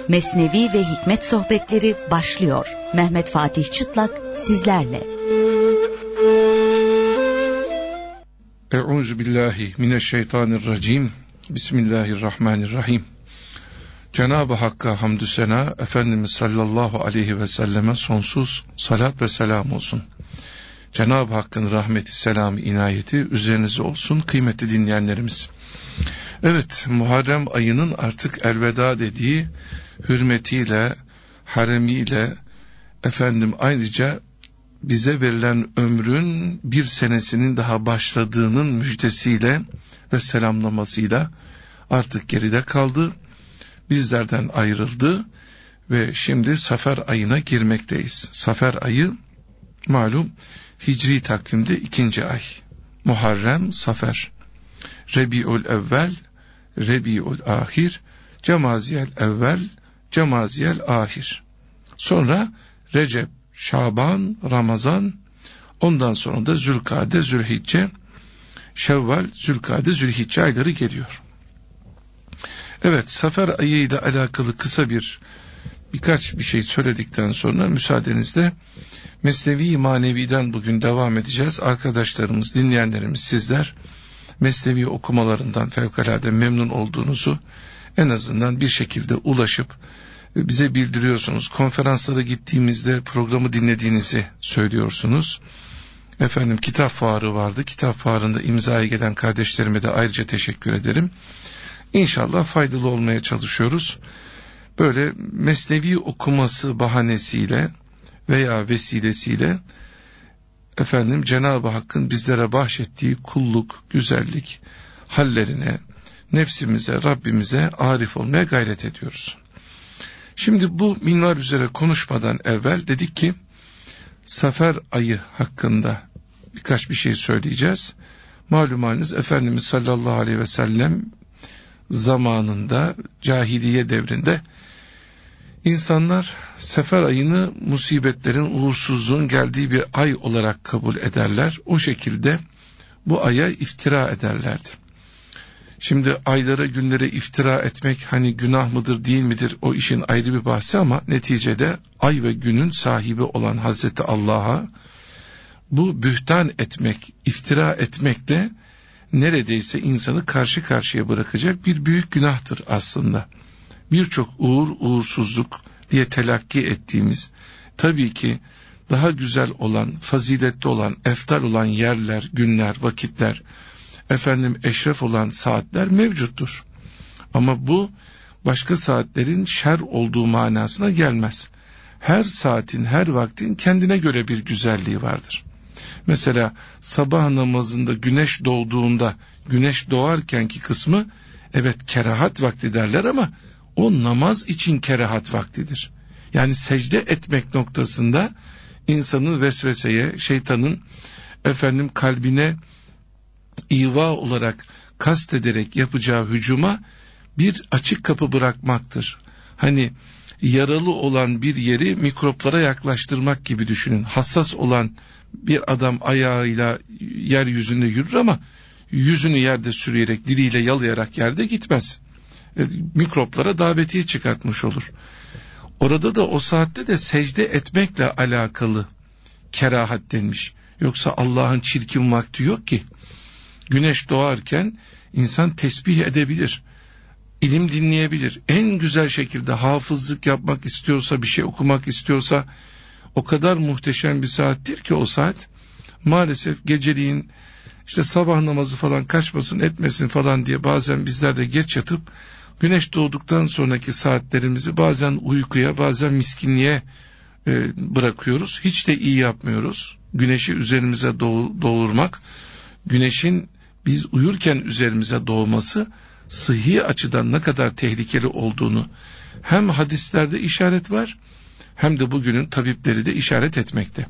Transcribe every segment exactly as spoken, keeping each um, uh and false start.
Mesnevi ve Hikmet Sohbetleri başlıyor. Mehmet Fatih Çıtlak sizlerle. Euzubillahi mineşşeytanirracim. Bismillahirrahmanirrahim. Cenab-ı Hakk'a hamdü sena, Efendimiz sallallahu aleyhi ve selleme sonsuz salat ve selam olsun. Cenab-ı Hakk'ın rahmeti, selamı, inayeti üzerinize olsun kıymetli dinleyenlerimiz. Evet, Muharrem ayının artık elveda dediği, hürmetiyle, haremiyle, efendim ayrıca bize verilen ömrün bir senesinin daha başladığının müjdesiyle ve selamlamasıyla artık geride kaldı. Bizlerden ayrıldı ve şimdi Safer ayına girmekteyiz. Safer ayı malum Hicri takvimde ikinci ay. Muharrem, Safer, Rebi'ül evvel, Rebi'ül ahir, Cemaziyel evvel, Cemaziyel ahir. Sonra Recep, Şaban, Ramazan, ondan sonra da Zülkade, Zülhicce, Şevval, Zülkade, Zülhicce ayları geliyor. Evet, Safer ayı ile alakalı kısa bir birkaç bir şey söyledikten sonra müsaadenizle Mesnevi Manevi'den bugün devam edeceğiz. Arkadaşlarımız, dinleyenlerimiz, sizler Mesnevi okumalarından fevkalade memnun olduğunuzu en azından bir şekilde ulaşıp bize bildiriyorsunuz. Konferanslara gittiğimizde programı dinlediğinizi söylüyorsunuz. Efendim kitap fuarı vardı. Kitap fuarında imzaya gelen kardeşlerime de ayrıca teşekkür ederim. İnşallah faydalı olmaya çalışıyoruz. Böyle mesnevi okuması bahanesiyle veya vesilesiyle efendim Cenab-ı Hakk'ın bizlere bahşettiği kulluk, güzellik hallerine, nefsimize, Rabbimize arif olmaya gayret ediyoruz. Şimdi bu minvar üzere konuşmadan evvel dedik ki Safer ayı hakkında birkaç bir şey söyleyeceğiz. Malumunuz Efendimiz sallallahu aleyhi ve sellem zamanında, cahiliye devrinde insanlar Sefer ayını musibetlerin, uğursuzluğun geldiği bir ay olarak kabul ederler. O şekilde bu aya iftira ederlerdi. Şimdi aylara, günlere iftira etmek hani günah mıdır değil midir, o işin ayrı bir bahsi ama neticede ay ve günün sahibi olan Hazreti Allah'a bu bühtan etmek, iftira etmekle neredeyse insanı karşı karşıya bırakacak bir büyük günahtır aslında. Birçok uğur, uğursuzluk diye telakki ettiğimiz, tabii ki daha güzel olan, faziletli olan, eftal olan yerler, günler, vakitler, efendim eşref olan saatler mevcuttur. Ama bu başka saatlerin şer olduğu manasına gelmez. Her saatin, her vaktin kendine göre bir güzelliği vardır. Mesela sabah namazında güneş doğduğunda, güneş doğarkenki kısmı evet kerahat vakti derler ama o namaz için kerahat vaktidir. Yani secde etmek noktasında insanın vesveseye, şeytanın efendim kalbine İva olarak kast ederek yapacağı hücuma bir açık kapı bırakmaktır. Hani yaralı olan bir yeri mikroplara yaklaştırmak gibi düşünün. Hassas olan bir adam ayağıyla yeryüzünde yürür ama yüzünü yerde sürüyerek, diliyle yalayarak yerde gitmez. E, mikroplara davetiye çıkartmış olur. Orada da o saatte de secde etmekle alakalı kerahat denmiş. Yoksa Allah'ın çirkin vakti yok ki. Güneş doğarken insan tesbih edebilir, ilim dinleyebilir. En güzel şekilde hafızlık yapmak istiyorsa, bir şey okumak istiyorsa o kadar muhteşem bir saattir ki o saat. Maalesef geceliğin işte sabah namazı falan kaçmasın etmesin falan diye bazen bizler de geç yatıp güneş doğduktan sonraki saatlerimizi bazen uykuya, bazen miskinliğe e, bırakıyoruz. Hiç de iyi yapmıyoruz. Güneşi üzerimize doğ, doğurmak, güneşin biz uyurken üzerimize doğması sıhhi açıdan ne kadar tehlikeli olduğunu hem hadislerde işaret var hem de bugünün tabipleri de işaret etmekte.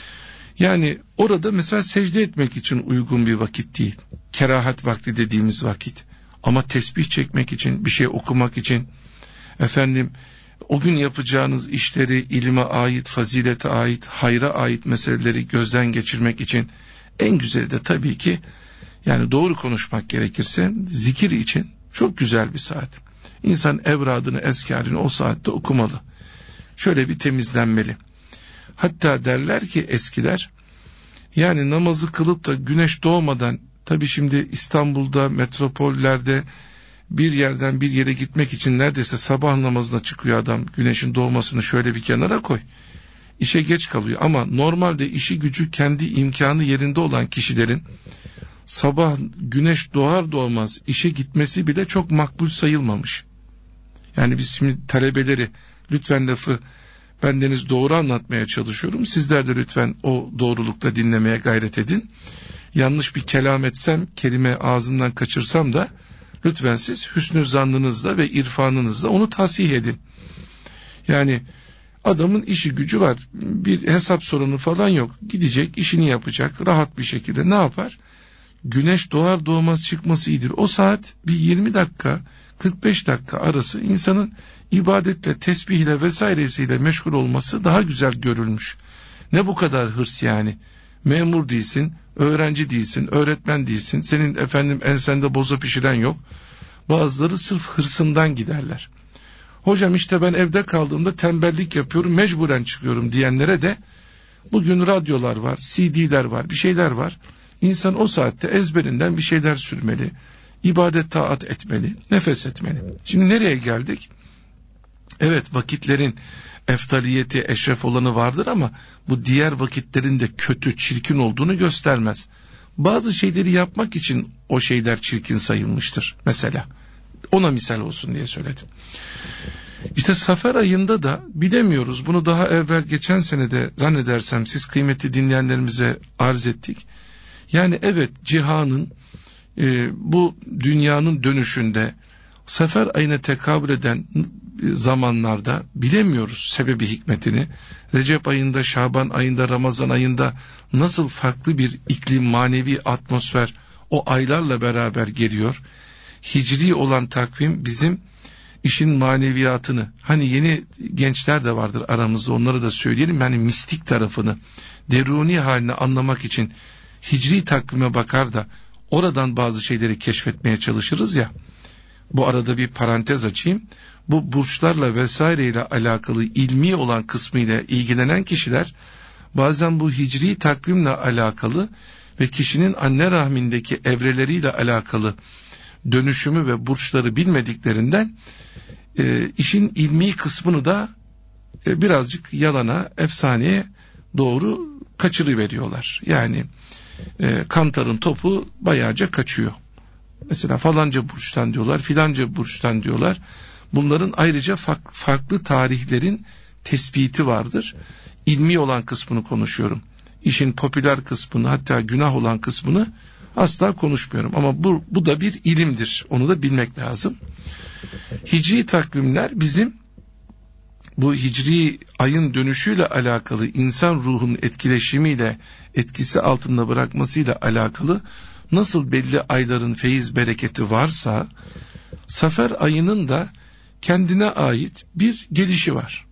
Yani orada mesela secde etmek için uygun bir vakit değil. Kerahat vakti dediğimiz vakit. Ama tesbih çekmek için, bir şey okumak için, efendim o gün yapacağınız işleri ilme ait, fazilete ait, hayra ait meseleleri gözden geçirmek için en güzeli de tabii ki, yani doğru konuşmak gerekirse zikir için çok güzel bir saat. İnsan evradını, eskârını o saatte okumalı. Şöyle bir temizlenmeli. Hatta derler ki eskiler, yani namazı kılıp da güneş doğmadan, tabii şimdi İstanbul'da, metropollerde bir yerden bir yere gitmek için neredeyse sabah namazına çıkıyor adam. Güneşin doğmasını şöyle bir kenara koy. İşe geç kalıyor ama normalde işi gücü kendi imkanı yerinde olan kişilerin sabah güneş doğar doğmaz işe gitmesi bile çok makbul sayılmamış. Yani biz şimdi talebeleri, lütfen lafı bendeniz doğru anlatmaya çalışıyorum. Sizler de lütfen o doğrulukta dinlemeye gayret edin. Yanlış bir kelam etsem, kelime ağzından kaçırsam da lütfen siz hüsnü zannınızla ve irfanınızla onu tasih edin. Yani adamın işi gücü var, bir hesap sorunu falan yok. Gidecek, işini yapacak, rahat bir şekilde ne yapar? Güneş doğar doğmaz çıkması iyidir. O saat bir yirmi dakika, kırk beş dakika arası insanın ibadetle, tesbihle vesairesiyle meşgul olması daha güzel görülmüş. Ne bu kadar hırs yani? Memur değilsin, öğrenci değilsin, öğretmen değilsin, senin efendim ensende boza pişiren yok. Bazıları sırf hırsından giderler. Hocam işte ben evde kaldığımda tembellik yapıyorum, mecburen çıkıyorum diyenlere de bugün radyolar var, C D'ler var, bir şeyler var. İnsan o saatte ezberinden bir şeyler sürmeli, ibadet taat etmeli, nefes etmeli. Şimdi nereye geldik? Evet, vakitlerin eftaliyeti, eşref olanı vardır ama bu diğer vakitlerin de kötü, çirkin olduğunu göstermez. Bazı şeyleri yapmak için o şeyler çirkin sayılmıştır mesela. Ona misal olsun diye söyledim. İşte Safer ayında da bilemiyoruz, bunu daha evvel geçen senede zannedersem siz kıymetli dinleyenlerimize arz ettik. Yani evet, cihanın e, bu dünyanın dönüşünde Safer ayına tekabül eden zamanlarda bilemiyoruz sebebi hikmetini. Recep ayında, Şaban ayında, Ramazan ayında nasıl farklı bir iklim, manevi atmosfer o aylarla beraber geliyor. Hicri olan takvim bizim işin maneviyatını, hani yeni gençler de vardır aramızda, onları da söyleyelim, yani mistik tarafını, deruni halini anlamak için hicri takvime bakar da oradan bazı şeyleri keşfetmeye çalışırız ya. Bu arada bir parantez açayım. Bu burçlarla vesaireyle alakalı ilmi olan kısmıyla ilgilenen kişiler bazen bu hicri takvimle alakalı ve kişinin anne rahmindeki evreleriyle alakalı dönüşümü ve burçları bilmediklerinden e, işin ilmi kısmını da e, birazcık yalana, efsaneye doğru kaçırıveriyorlar. Yani e, Kantar'ın topu bayağıca kaçıyor. Mesela falanca burçtan diyorlar, filanca burçtan diyorlar. Bunların ayrıca fark, farklı tarihlerin tespiti vardır. İlmi olan kısmını konuşuyorum. İşin popüler kısmını, hatta günah olan kısmını asla konuşmuyorum. Ama bu, bu da bir ilimdir. Onu da bilmek lazım. Hicri takvimler bizim bu hicri ayın dönüşüyle alakalı, insan ruhunun etkileşimiyle, etkisi altında bırakmasıyla alakalı nasıl belli ayların feyiz bereketi varsa, Safer ayının da kendine ait bir gelişi var.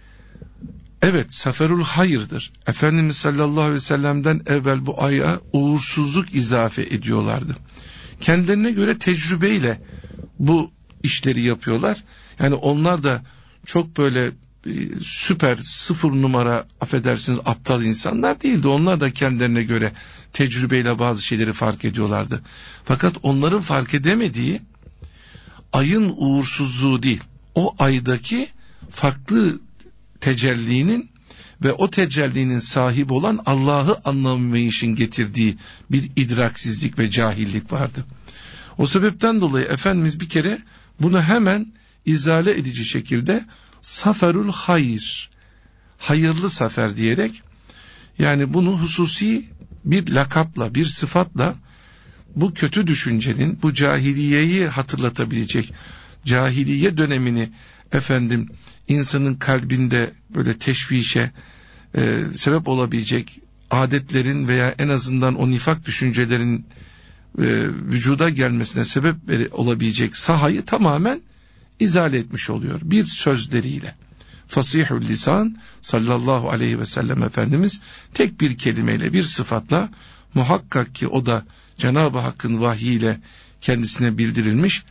Evet, Saferul Hayır'dır. Efendimiz sallallahu aleyhi ve sellem'den evvel bu aya uğursuzluk izafe ediyorlardı. Kendilerine göre tecrübeyle bu işleri yapıyorlar. Yani onlar da çok böyle e, süper sıfır numara, affedersiniz, aptal insanlar değildi. Onlar da kendilerine göre tecrübeyle bazı şeyleri fark ediyorlardı. Fakat onların fark edemediği ayın uğursuzluğu değil, o aydaki farklı tecellinin ve o tecellinin sahibi olan Allah'ı anlamayışın getirdiği bir idraksizlik ve cahillik vardı. O sebepten dolayı Efendimiz bir kere bunu hemen izale edici şekilde Saferul Hayır, hayırlı sefer diyerek, yani bunu hususi bir lakapla, bir sıfatla bu kötü düşüncenin, bu cahiliyeyi hatırlatabilecek, cahiliye dönemini efendim insanın kalbinde böyle teşvişe e, sebep olabilecek adetlerin veya en azından o nifak düşüncelerin e, vücuda gelmesine sebep olabilecek sahayı tamamen izale etmiş oluyor bir sözleriyle. Fasihul lisan sallallahu aleyhi ve sellem Efendimiz tek bir kelimeyle, bir sıfatla, muhakkak ki o da Cenab-ı Hakk'ın vahyiyle kendisine bildirilmiş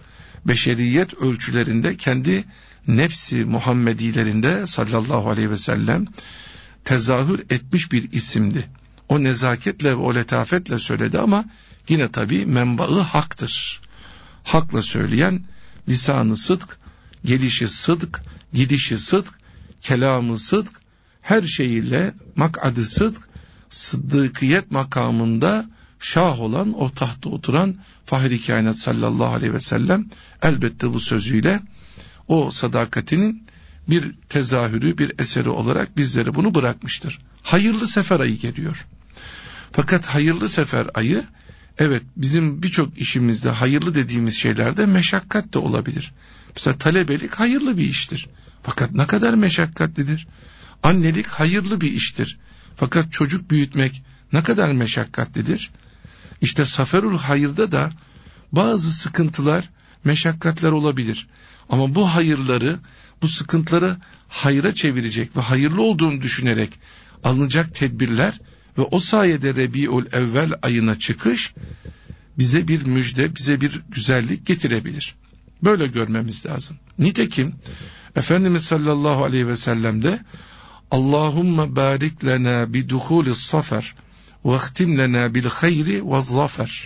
beşeriyet ölçülerinde, kendi nefsi Muhammedilerinde sallallahu aleyhi ve sellem tezahür etmiş bir isimdi. O nezaketle ve o letafetle söyledi ama yine tabii menbaı haktır. Hakla söyleyen lisan-ı sıdk, gelişi sıdk, gidişi sıdk, kelamı sıdk, her şeyiyle mak'ad-ı sıdk, sıddıkiyet makamında şah olan, o tahtta oturan Fahri Kainat sallallahu aleyhi ve sellem elbette bu sözüyle o sadakatinin bir tezahürü, bir eseri olarak bizlere bunu bırakmıştır. Hayırlı sefer ayı geliyor. Fakat hayırlı sefer ayı, evet, bizim birçok işimizde hayırlı dediğimiz şeylerde meşakkat de olabilir. Mesela talebelik hayırlı bir iştir. Fakat ne kadar meşakkatlidir. Annelik hayırlı bir iştir. Fakat çocuk büyütmek ne kadar meşakkatlidir. İşte Saferul Hayır'da da bazı sıkıntılar, meşakkatler olabilir. Ama bu hayırları, bu sıkıntıları hayra çevirecek ve hayırlı olduğunu düşünerek alınacak tedbirler ve o sayede Rebiul Evvel ayına çıkış bize bir müjde, bize bir güzellik getirebilir. Böyle görmemiz lazım. Nitekim Efendimiz sallallahu aleyhi ve sellem de Allahümme barik lena biduhulis safer ve ihtim lena bil hayri ve zafer.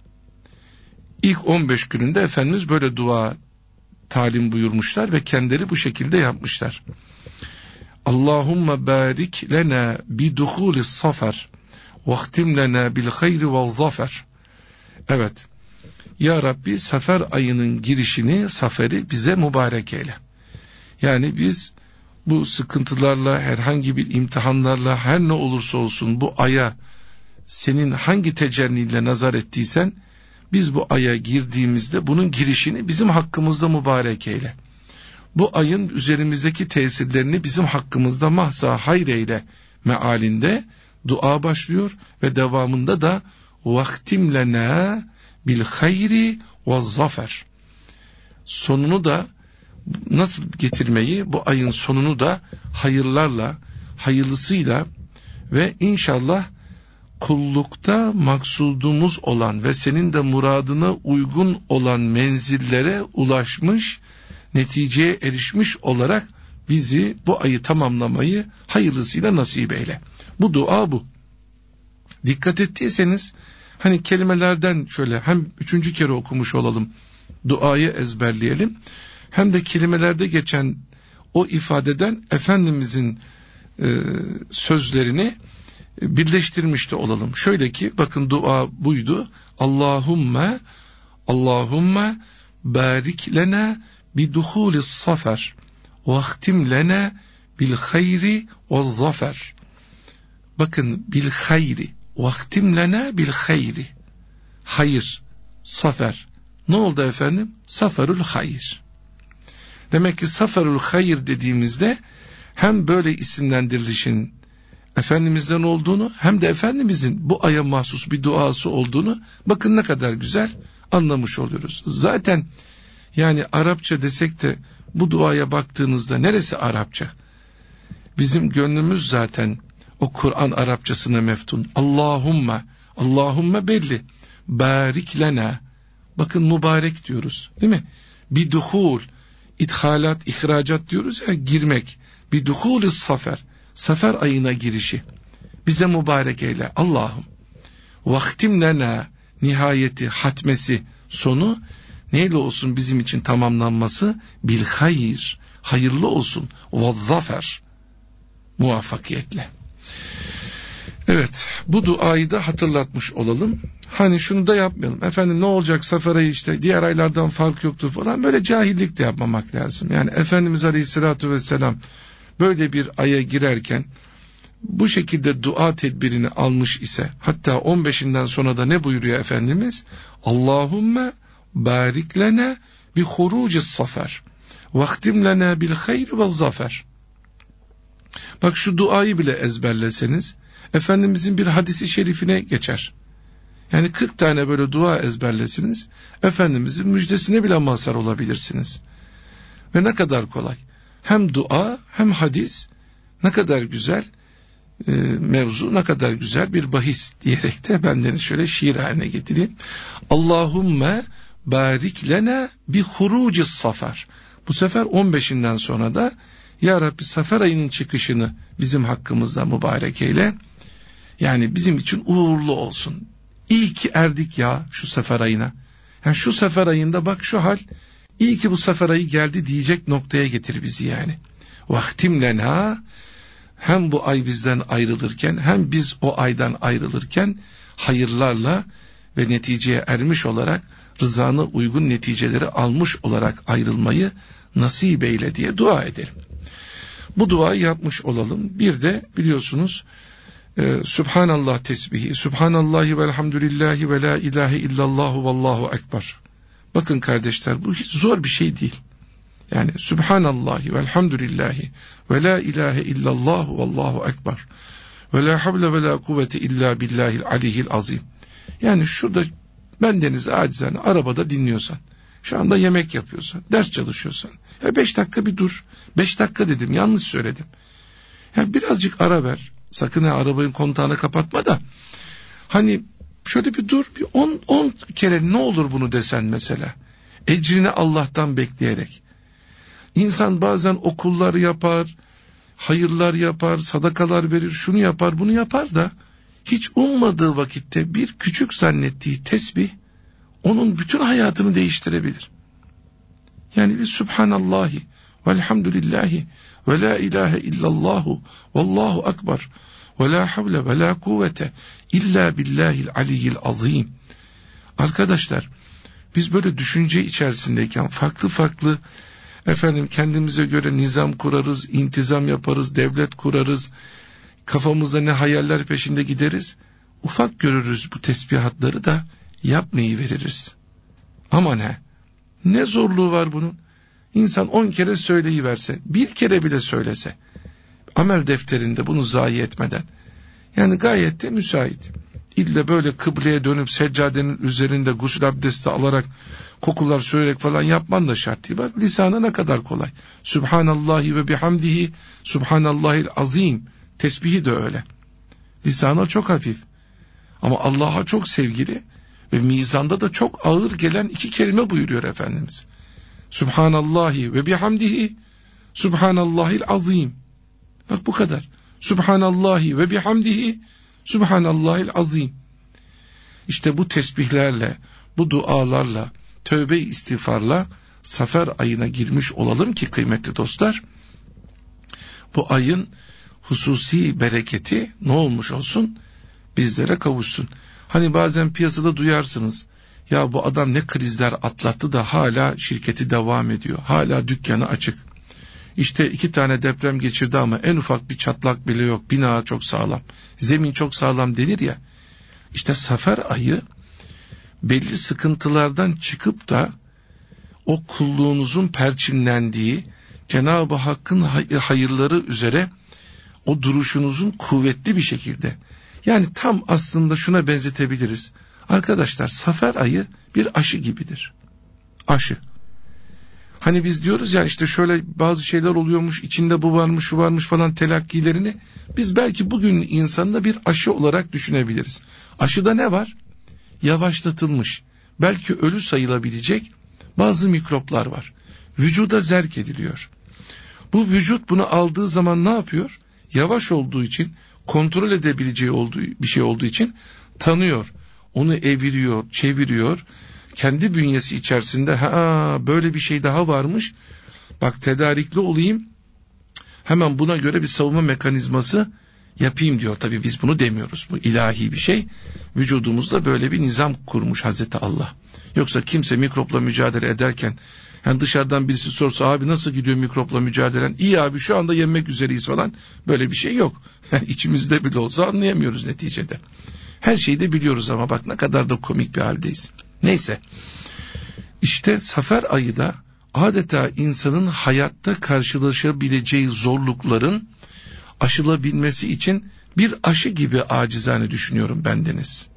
İlk on beş gününde Efendimiz böyle dua talim buyurmuşlar ve kendileri bu şekilde yapmışlar. Allahümme barik lena biduhulis safer ve ihtim lena bil hayri ve zafer. Evet, Ya Rabbi, sefer ayının girişini, saferi bize mübarek eyle. Yani biz bu sıkıntılarla, herhangi bir imtihanlarla, her ne olursa olsun bu aya senin hangi tecelliyle nazar ettiysen, biz bu aya girdiğimizde bunun girişini bizim hakkımızda mübarek eyle. Bu ayın üzerimizdeki tesirlerini bizim hakkımızda mahza hayr eyle mealinde dua başlıyor ve devamında da vaktim lena bil hayri ve zafer. Sonunu da nasıl getirmeyi, bu ayın sonunu da hayırlarla, hayırlısıyla ve inşallah kullukta maksudumuz olan ve senin de muradına uygun olan menzillere ulaşmış, neticeye erişmiş olarak bizi bu ayı tamamlamayı hayırlısıyla nasip eyle. Bu dua bu. Dikkat ettiyseniz hani kelimelerden şöyle hem üçüncü kere okumuş olalım, duayı ezberleyelim, hem de kelimelerde geçen o ifadeden Efendimizin e, sözlerini birleştirmiş de olalım. Şöyle ki bakın, dua buydu. Allahümme Allahümme barik lena biduhulis safer ve ihtim lena bil hayri ve zafer. Bakın, bil hayri ve ihtim lena bil hayri. Hayır, safer. Ne oldu efendim? Saferul hayır. Demek ki saferul hayır dediğimizde hem böyle isimlendirilişin Efendimiz'den olduğunu, hem de Efendimiz'in bu aya mahsus bir duası olduğunu bakın ne kadar güzel anlamış oluyoruz. Zaten yani Arapça desek de bu duaya baktığınızda neresi Arapça? Bizim gönlümüz zaten o Kur'an Arapçasına meftun. Allahümme, Allahümme belli. Barik lena. Bakın mübarek diyoruz, değil mi? Biduhul, ithalat, ihracat diyoruz ya, girmek. Biduhulis safer. Sefer ayına girişi bize mübarek eyle Allah'ım. Vaktim lena, nihayeti, hatmesi, sonu neyle olsun bizim için tamamlanması? Bil hayır, hayırlı olsun. Ve zafer, muvaffakiyetle. Evet, bu duayı da hatırlatmış olalım. Hani şunu da yapmayalım. Efendim ne olacak, sefer ayı işte diğer aylardan fark yoktur falan, böyle cahillik de yapmamak lazım. Yani Efendimiz Aleyhisselatü Vesselam böyle bir aya girerken bu şekilde dua tedbirini almış ise, hatta on beşinden sonra da ne buyuruyor Efendimiz? Allahümme barik lena bi hurucis safer vaktim lena bil hayr ve zafer. Bak, şu duayı bile ezberleseniz Efendimizin bir hadisi şerifine geçer. Yani kırk tane böyle dua ezberlesiniz, Efendimizin müjdesine bile mazhar olabilirsiniz. Ve ne kadar kolay. Hem dua hem hadis, ne kadar güzel e, mevzu, ne kadar güzel bir bahis diyerek de bendeniz şöyle şiir haline getireyim. Allahümme barik lena bi hurucis safer. Bu sefer on beşinden sonra da ya Rabbi Safer ayının çıkışını bizim hakkımızda mübarek eyle. Yani bizim için uğurlu olsun. İyi ki erdik ya şu Safer ayına. Yani şu Safer ayında bak şu hal, iyi ki bu Safer ayı geldi diyecek noktaya getir bizi yani. Vaktim lena, hem bu ay bizden ayrılırken hem biz o aydan ayrılırken hayırlarla ve neticeye ermiş olarak rızana uygun neticeleri almış olarak ayrılmayı nasip eyle diye dua edelim. Bu duayı yapmış olalım. Bir de biliyorsunuz e, Subhanallah tesbihi, Subhanallahi velhamdülillahi ve la ilahe illallahu vallahu ekber. Bakın kardeşler, bu hiç zor bir şey değil. Yani Subhanallahi velhamdülillahi ve la ilahe illallahu vallahu ekber ve la havle ve la kuvvete illa billahil aliyyil azim. Yani şurada bendeniz acizane arabada dinliyorsan, şu anda yemek yapıyorsan, ders çalışıyorsan, ya beş dakika bir dur. Beş dakika dedim, yanlış söyledim. Ya birazcık ara ver. Sakın ha arabanın kontağını kapatma da. Hani şöyle bir dur, bir on, on kere ne olur bunu desen mesela. Ecrini Allah'tan bekleyerek. İnsan bazen okullar yapar, hayırlar yapar, sadakalar verir, şunu yapar, bunu yapar da hiç ummadığı vakitte bir küçük zannettiği tesbih onun bütün hayatını değiştirebilir. Yani bir Subhanallahi velhamdülillahi ve la ilahe illallahu vallahu ekber ve la havle ve la kuvvete illa billahil aliyyil azim. Arkadaşlar, biz böyle düşünce içerisindeyken farklı farklı efendim kendimize göre nizam kurarız, intizam yaparız, devlet kurarız, kafamızda ne hayaller peşinde gideriz, ufak görürüz bu tesbihatları da yapmayı veririz. Aman he, ne zorluğu var bunun? İnsan on kere söyleyiverse, bir kere bile söylese, amel defterinde bunu zayi etmeden, yani gayet de müsait. İlle böyle kıbleye dönüp seccadenin üzerinde gusül abdesti alarak, kokular söyleyerek falan yapman da şart değil. Bak lisana ne kadar kolay. Subhanallahi ve bihamdihi, Subhanallahil azim. Tesbihi de öyle. Lisana çok hafif. Ama Allah'a çok sevgili ve mizanda da çok ağır gelen iki kelime buyuruyor Efendimiz. Subhanallahi ve bihamdihi, Subhanallahil azim. Bak bu kadar. Subhanallahi ve bihamdihi, Subhanallahil azim. İşte bu tesbihlerle, bu dualarla, tövbe istiğfarla Safer ayına girmiş olalım ki kıymetli dostlar, bu ayın hususi bereketi ne olmuş olsun? Bizlere kavuşsun. Hani bazen piyasada duyarsınız, ya bu adam ne krizler atlattı da hala şirketi devam ediyor, hala dükkanı açık. İşte iki tane deprem geçirdi ama en ufak bir çatlak bile yok, bina çok sağlam, zemin çok sağlam denir ya. İşte Safer ayı belli sıkıntılardan çıkıp da o kulluğunuzun perçinlendiği, Cenab-ı Hakk'ın hayırları üzere o duruşunuzun kuvvetli bir şekilde, yani tam aslında şuna benzetebiliriz. Arkadaşlar, Safer ayı bir aşı gibidir. Aşı. Hani biz diyoruz ya işte şöyle bazı şeyler oluyormuş, içinde bu varmış, şu varmış falan telakkilerini biz belki bugün insanla bir aşı olarak düşünebiliriz. Aşıda ne var? Yavaşlatılmış, belki ölü sayılabilecek bazı mikroplar var. Vücuda zerk ediliyor. Bu vücut bunu aldığı zaman ne yapıyor? Yavaş olduğu için, kontrol edebileceği olduğu bir şey olduğu için tanıyor. Onu eviriyor, çeviriyor. Kendi bünyesi içerisinde ha böyle bir şey daha varmış. Bak tedarikli olayım. Hemen buna göre bir savunma mekanizması yapayım diyor. Tabii biz bunu demiyoruz. Bu ilahi bir şey. Vücudumuzda böyle bir nizam kurmuş Hazreti Allah. Yoksa kimse mikropla mücadele ederken, yani dışarıdan birisi sorsa abi nasıl gidiyor mikropla mücadelen? İyi abi şu anda yenmek üzereyiz falan. Böyle bir şey yok. Yani içimizde bile olsa anlayamıyoruz neticede. Her şeyi de biliyoruz ama bak ne kadar da komik bir haldeyiz. Neyse. İşte Safer ayı da adeta insanın hayatta karşılaşabileceği zorlukların aşılabilmesi için bir aşı gibi acizane düşünüyorum bendeniz.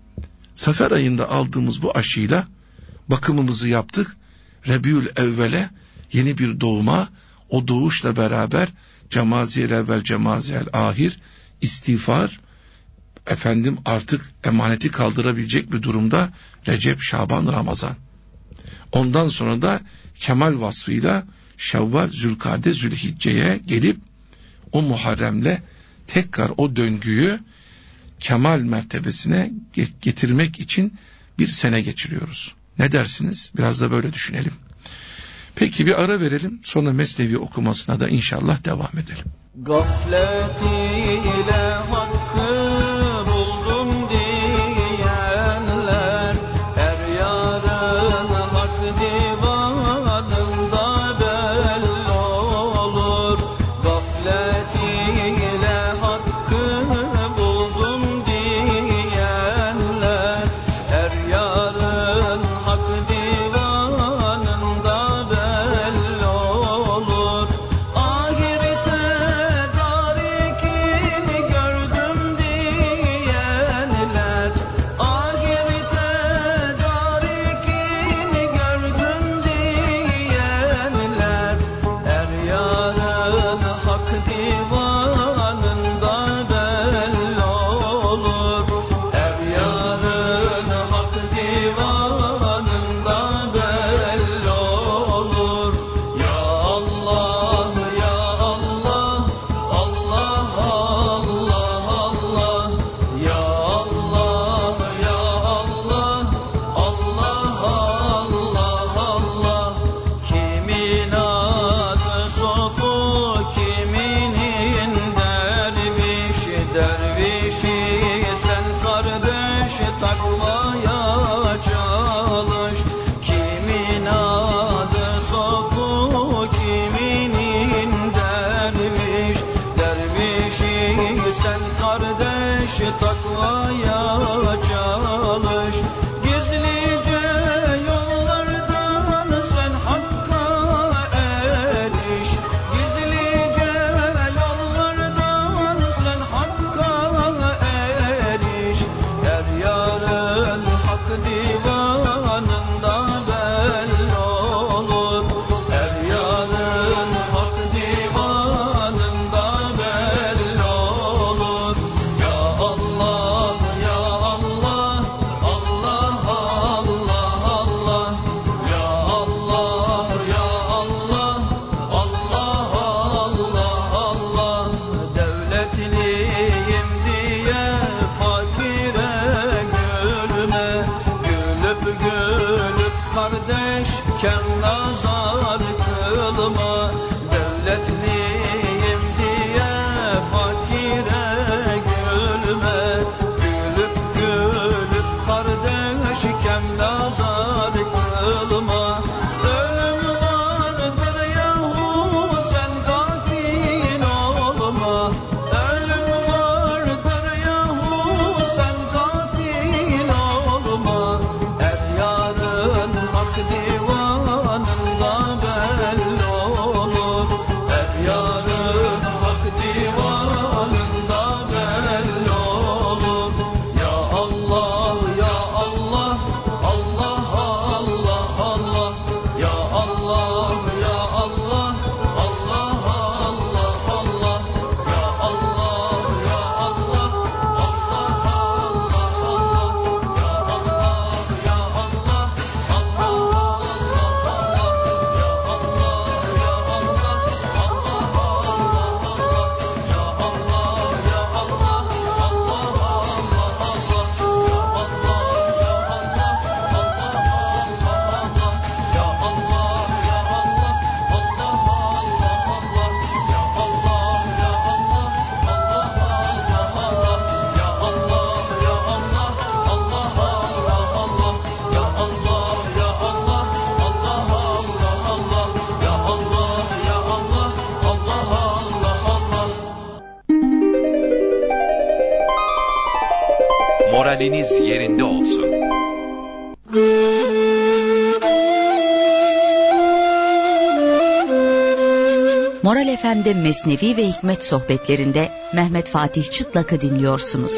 Safer ayında aldığımız bu aşıyla bakımımızı yaptık. Rebiül evvele, yeni bir doğuma, o doğuşla beraber cemaziyel evvel cemaziyel ahir, istiğfar, efendim artık emaneti kaldırabilecek bir durumda Recep, Şaban, Ramazan. Ondan sonra da kemal vasfıyla Şevval, Zülkade, Zülhicce'ye gelip o Muharrem'le tekrar o döngüyü kemal mertebesine getirmek için bir sene geçiriyoruz. Ne dersiniz? Biraz da böyle düşünelim. Peki bir ara verelim, sonra Mesnevi okumasına da inşallah devam edelim. Gafletiyle hakkı buldum diyenler, er yarın hak divanında belli olur. Gafletiyle hakkı buldum diyenler, er yarın hak divanında belli olur. Ahirete darikini gördüm diyenler, ahirete darikini gördüm diyenler, er yarın hak divanında belli olur. Er yarın hak divanında belli olur. Ya Allah, ya Allah, Allah, Allah, Allah. Ya Allah, ya Allah, Allah, Allah, Allah. Kimin adı sofu, kiminin dervişi, dervişi sen kardeş takvaya çalış. Kimin adı sofu, kiminin derviş, dervişi sen kardeş takvaya çalış. Gizlice yollardan sen hakka eriş, gizlice yollardan sen hakka eriş. Er yarın hak divanında belli olur. Er yarın hak divanında belli olur. Ya Allah, ya Allah, Allah, Allah, Allah. Ya Allah, ya Allah, Allah, Allah, Allah. Devletliyim diye fakire gülme, gülüp gülüp kardeşken nazar kılma. Devletliyim diye fakire gülme, gülüp gülüp kardeşken nazar kılma. Ölüm vardır yahu sen gafil olma, ölüm vardır yahu sen gafil olma. Er yarın hak divanında belli olur. Er yarın hak divanında belli olur. Ya Allah, ya Allah, Allah, Allah, Allah. Ya Allah, ya Allah, Allah, Allah, Allah. Ya Allah, ya Allah, Allah, Allah, Allah. Ya Allah, ya Allah, Allah, Allah, Allah. Ya Allah, ya Allah, Allah, Moraliniz yerinde olsun. Moral F M'de Mesnevi ve Hikmet sohbetlerinde Mehmet Fatih Çıtlak'ı dinliyorsunuz.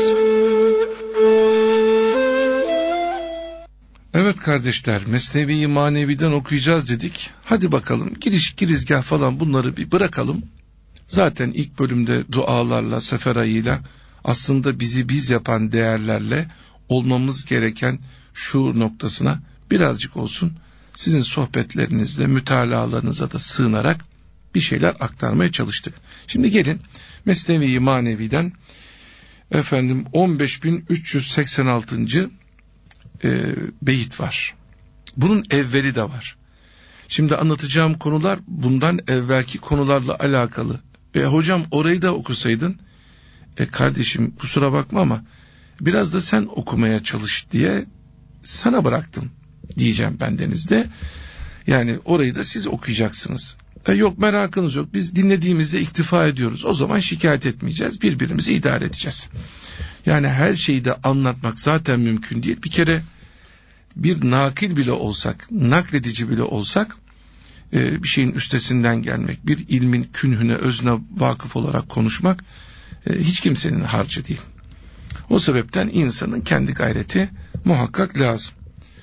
Evet kardeşler, Mesnevi-i Manevi'den okuyacağız dedik. Hadi bakalım, giriş girizgah falan bunları bir bırakalım. Zaten ilk bölümde dualarla, sefer ayıyla, aslında bizi biz yapan değerlerle olmamız gereken şuur noktasına birazcık olsun sizin sohbetlerinizle, mütalalarınıza da sığınarak bir şeyler aktarmaya çalıştık. Şimdi gelin Mesnevi-i Manevi'den efendim on beş bin üç yüz seksen altıncı E, beyit var. Bunun evveli de var. Şimdi anlatacağım konular bundan evvelki konularla alakalı. E hocam orayı da okusaydın. E kardeşim kusura bakma ama biraz da sen okumaya çalış diye sana bıraktım diyeceğim bendenizde. Yani orayı da siz okuyacaksınız. E yok merakınız yok, biz dinlediğimizde iktifa ediyoruz. O zaman şikayet etmeyeceğiz, birbirimizi idare edeceğiz. Yani her şeyi de anlatmak zaten mümkün değil. Bir kere bir nakil bile olsak, nakledici bile olsak e, bir şeyin üstesinden gelmek, bir ilmin künhüne, özüne vakıf olarak konuşmak e, hiç kimsenin harcı değil. O sebepten insanın kendi gayreti muhakkak lazım.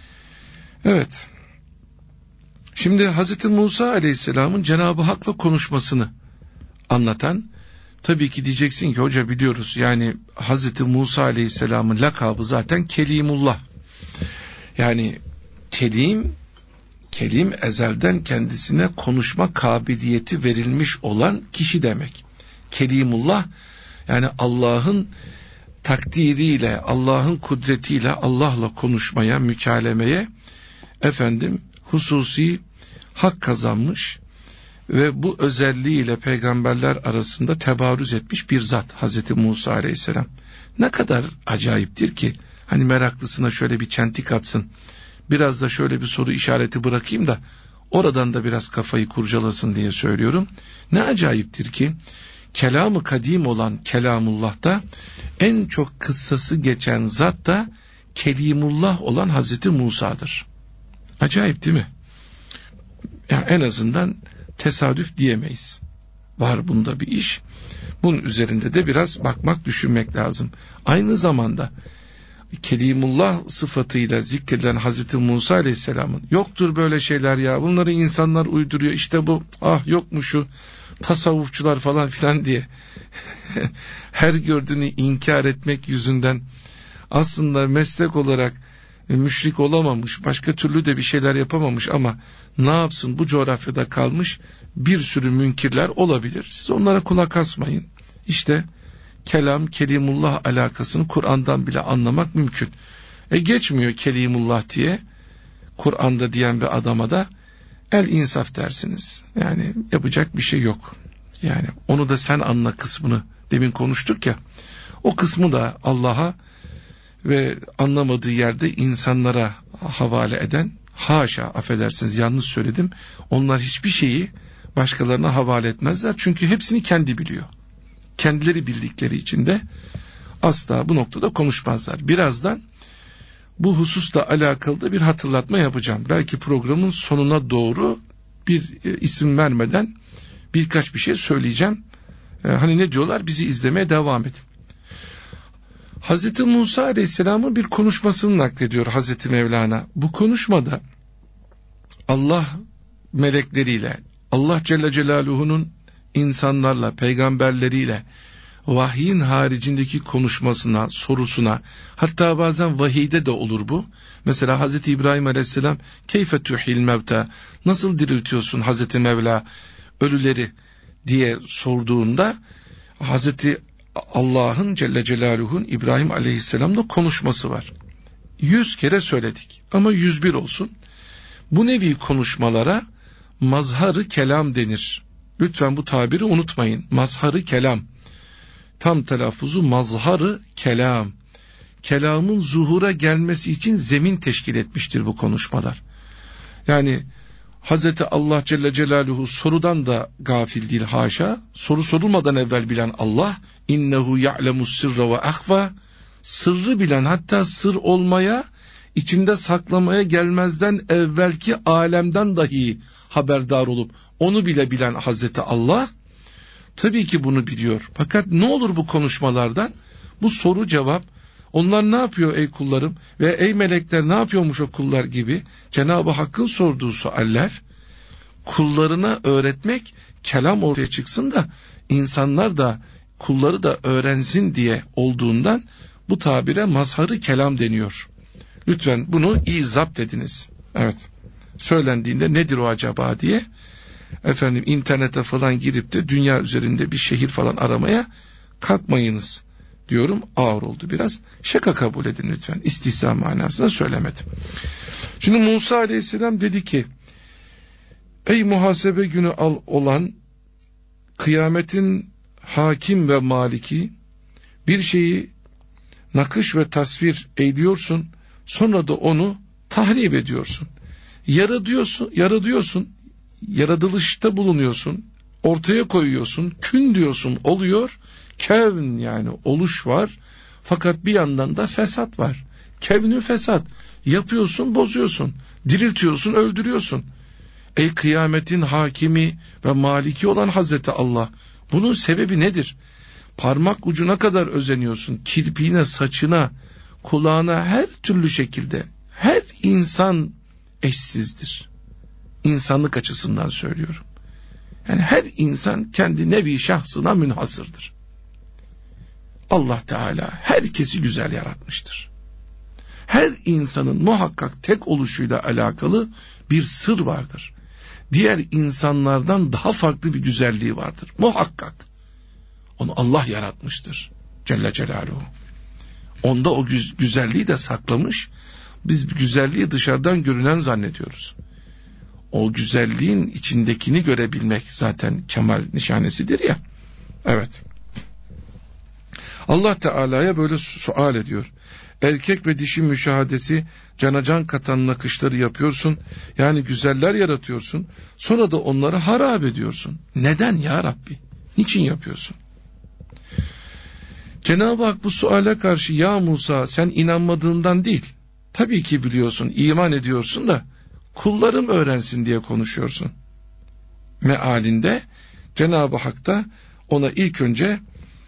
Evet. Şimdi Hazreti Musa Aleyhisselam'ın Cenab-ı Hak'la konuşmasını anlatan, tabii ki diyeceksin ki hoca biliyoruz yani Hazreti Musa Aleyhisselam'ın lakabı zaten Kelimullah. Yani kelim, kelim ezelden kendisine konuşma kabiliyeti verilmiş olan kişi demek. Kelimullah yani Allah'ın takdiriyle, Allah'ın kudretiyle Allah'la konuşmaya, mükalemeye efendim hususi hak kazanmış ve bu özelliğiyle peygamberler arasında tebarüz etmiş bir zat Hazreti Musa Aleyhisselam. Ne kadar acayiptir ki, hani meraklısına şöyle bir çentik atsın, biraz da şöyle bir soru işareti bırakayım da oradan da biraz kafayı kurcalasın diye söylüyorum. Ne acayiptir ki kelamı kadim olan Kelamullah'ta en çok kıssası geçen zat da Kelimullah olan Hazreti Musa'dır. Acayip değil mi? Yani en azından tesadüf diyemeyiz. Var bunda bir iş. Bunun üzerinde de biraz bakmak, düşünmek lazım. Aynı zamanda Kelimullah sıfatıyla zikredilen Hazreti Musa Aleyhisselam'ın yoktur böyle şeyler ya, bunları insanlar uyduruyor, işte bu ah yok mu şu tasavvufçular falan filan diye her gördüğünü inkar etmek yüzünden aslında meslek olarak müşrik olamamış, başka türlü de bir şeyler yapamamış ama ne yapsın, bu coğrafyada kalmış bir sürü münkirler olabilir. Siz onlara kulak asmayın. İşte kelam, kelimullah alakasını Kur'an'dan bile anlamak mümkün. E geçmiyor kelimullah diye Kur'an'da diyen bir adama da el insaf dersiniz. Yani yapacak bir şey yok. Yani onu da sen anla kısmını demin konuştuk ya, o kısmı da Allah'a ve anlamadığı yerde insanlara havale eden, haşa, affedersiniz yanlış söyledim, onlar hiçbir şeyi başkalarına havale etmezler çünkü hepsini kendi biliyor. Kendileri bildikleri için de asla bu noktada konuşmazlar. Birazdan bu hususla alakalı da bir hatırlatma yapacağım. Belki programın sonuna doğru bir e, isim vermeden birkaç bir şey söyleyeceğim. E, hani ne diyorlar? Bizi izlemeye devam edin. Hazreti Musa Aleyhisselam'ın bir konuşmasını naklediyor Hazreti Mevlana. Bu konuşmada Allah melekleriyle, Allah Celle Celaluhu'nun insanlarla, peygamberleriyle vahyin haricindeki konuşmasına, sorusuna, hatta bazen vahiyde de olur bu. Mesela Hazreti İbrahim Aleyhisselam keyfe tuhil mevta, nasıl diriltiyorsun Hazreti Mevla ölüleri diye sorduğunda Hazreti Allah'ın Celle Celaluhu'nun İbrahim Aleyhisselam'la konuşması var. Yüz kere söyledik ama yüz bir olsun. Bu nevi konuşmalara mazhar-ı kelam denir. Lütfen bu tabiri unutmayın. Mazhar-ı kelam. Tam telaffuzu mazhar-ı kelam. Kelamın zuhura gelmesi için zemin teşkil etmiştir bu konuşmalar. Yani Hazreti Allah Celle Celaluhu sorudan da gafil değil haşa. Soru sorulmadan evvel bilen Allah, innehu ya'lemus sirra ve ahfa, sırrı bilen, hatta sır olmaya, içinde saklamaya gelmezden evvelki alemden dahi haberdar olup onu bile bilen Hazreti Allah tabii ki bunu biliyor. Fakat ne olur bu konuşmalardan? Bu soru cevap, onlar ne yapıyor ey kullarım ve ey melekler ne yapıyormuş o kullar gibi Cenab-ı Hakk'ın sorduğu sualler kullarına öğretmek, kelam ortaya çıksın da insanlar da kulları da öğrensin diye olduğundan bu tabire mazhar-ı kelam deniyor. Lütfen bunu iyi zapt ediniz. Evet. söylendiğinde nedir o acaba diye efendim internete falan girip de dünya üzerinde bir şehir falan aramaya kalkmayınız diyorum. Ağır oldu biraz. Şaka kabul edin lütfen. İstihza manasında söylemedim. Şimdi Musa aleyhisselam dedi ki, ey muhasebe günü al olan, kıyametin hakim ve maliki, bir şeyi nakış ve tasvir ediyorsun, sonra da onu tahrip ediyorsun. Yaratıyorsun, yaratıyorsun, yaratılışta bulunuyorsun, ortaya koyuyorsun, kün diyorsun, oluyor, kevn yani oluş var, fakat bir yandan da fesat var. Kevnü fesat, yapıyorsun, bozuyorsun, diriltiyorsun, öldürüyorsun. Ey kıyametin hakimi ve maliki olan Hazreti Allah, bunun sebebi nedir? Parmak ucuna kadar özeniyorsun, kirpiğine, saçına, kulağına, her türlü şekilde. Her insan eşsizdir. İnsanlık açısından söylüyorum. Yani her insan kendi nevi şahsına münhasırdır. Allah Teala herkesi güzel yaratmıştır. Her insanın muhakkak tek oluşuyla alakalı bir sır vardır. Diğer insanlardan daha farklı bir güzelliği vardır. Muhakkak. Onu Allah yaratmıştır. Celle Celaluhu. Onda o güz- güzelliği de saklamış. Biz güzelliği dışarıdan görünen zannediyoruz. O güzelliğin içindekini görebilmek zaten kemal nişanesidir ya. Evet. Allah Teala'ya böyle sual ediyor. Erkek ve dişi müşahadesi, cana can katan nakışları yapıyorsun. Yani güzeller yaratıyorsun. Sonra da onları harap ediyorsun. Neden ya Rabbi? Niçin yapıyorsun? Cenab-ı Hak bu suale karşı, ya Musa sen inanmadığından değil, tabii ki biliyorsun, iman ediyorsun da kullarım öğrensin diye konuşuyorsun mealinde Cenab-ı Hak da ona ilk önce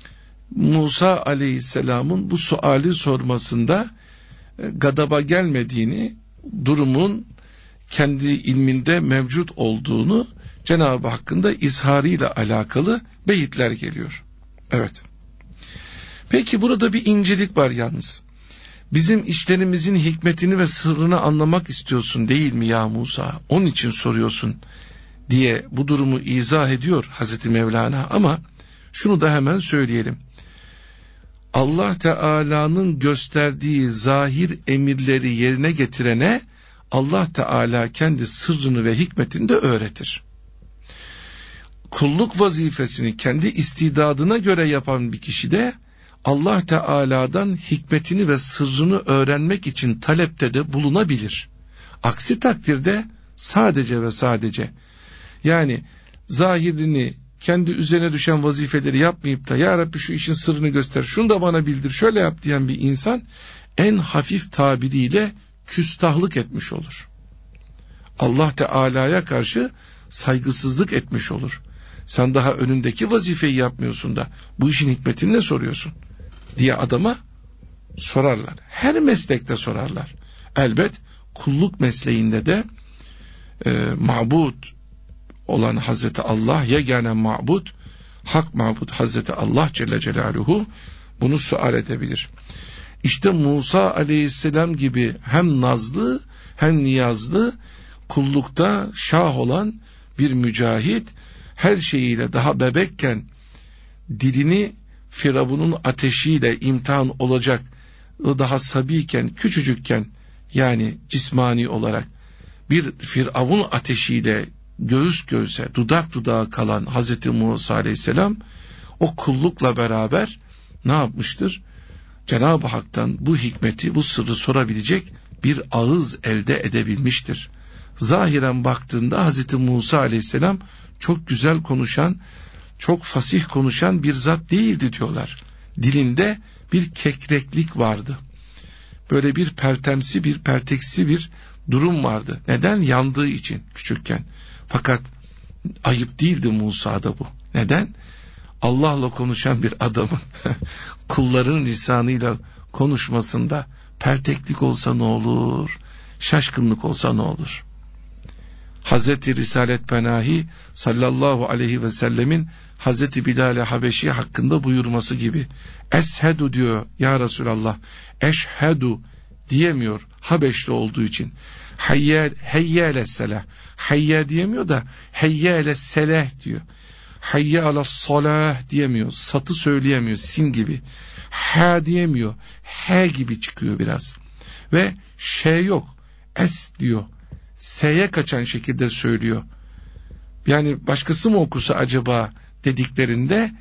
Musa aleyhisselamın bu suali sormasında gadaba gelmediğini, durumun kendi ilminde mevcut olduğunu Cenab-ı Hakk'ın da izharıyla alakalı beyitler geliyor. Evet. Peki burada bir incelik var yalnız. Bizim işlerimizin hikmetini ve sırrını anlamak istiyorsun değil mi ya Musa? Onun için soruyorsun diye bu durumu izah ediyor Hazreti Mevlana, ama şunu da hemen söyleyelim. Allah Teala'nın gösterdiği zahir emirleri yerine getirene Allah Teala kendi sırrını ve hikmetini de öğretir. Kulluk vazifesini kendi istidadına göre yapan bir kişi de Allah Teala'dan hikmetini ve sırrını öğrenmek için talepte de bulunabilir. Aksi takdirde sadece ve sadece yani zahirini, kendi üzerine düşen vazifeleri yapmayıp da ya Rabbi şu işin sırrını göster, şunu da bana bildir, şöyle yap diyen bir insan en hafif tabiriyle küstahlık etmiş olur. Allah Teala'ya karşı saygısızlık etmiş olur. Sen daha önündeki vazifeyi yapmıyorsun da bu işin hikmetini ne soruyorsun diye adama sorarlar. Her meslekte sorarlar. Elbet kulluk mesleğinde de e, mabud olan Hazreti Allah, yegane mabud, hak mabud Hazreti Allah Celle Celaluhu bunu sual edebilir. İşte Musa aleyhisselam gibi hem nazlı hem niyazlı, kullukta şah olan bir mücahit, her şeyiyle daha bebekken dilini Firavun'un ateşiyle imtihan olacak, daha sabiyken, küçücükken, yani cismani olarak bir Firavun ateşiyle göğüs göğüse, dudak dudağa kalan Hazreti Musa aleyhisselam o kullukla beraber ne yapmıştır? Cenab-ı Hak'tan bu hikmeti, bu sırrı sorabilecek bir ağız elde edebilmiştir. Zahiren baktığında Hazreti Musa aleyhisselam çok güzel konuşan, çok fasih konuşan bir zat değildi diyorlar. Dilinde bir kekreklik vardı. Böyle bir pertemsi, bir perteksi bir durum vardı. Neden? Yandığı için küçükken. Fakat ayıp değildi Musa'da bu. Neden? Allah'la konuşan bir adamın kulların lisanıyla konuşmasında perteklik olsa ne olur? Şaşkınlık olsa ne olur? Hazreti Risalet Penahi sallallahu aleyhi ve sellemin Hazreti Bilal-i Habeşi hakkında buyurması gibi, Eshedü diyor ya Resulallah, eşhedü diyemiyor Habeşli olduğu için. Hayye, hayye alesselah. Hayye diyemiyor da hayye alesselah diyor. Hayye alassalah diyemiyor. Satı söyleyemiyor. Sin gibi. Ha diyemiyor. He gibi çıkıyor biraz. Ve şey yok. Es diyor. S'ye kaçan şekilde söylüyor. Yani başkası mı okusa acaba dediklerinde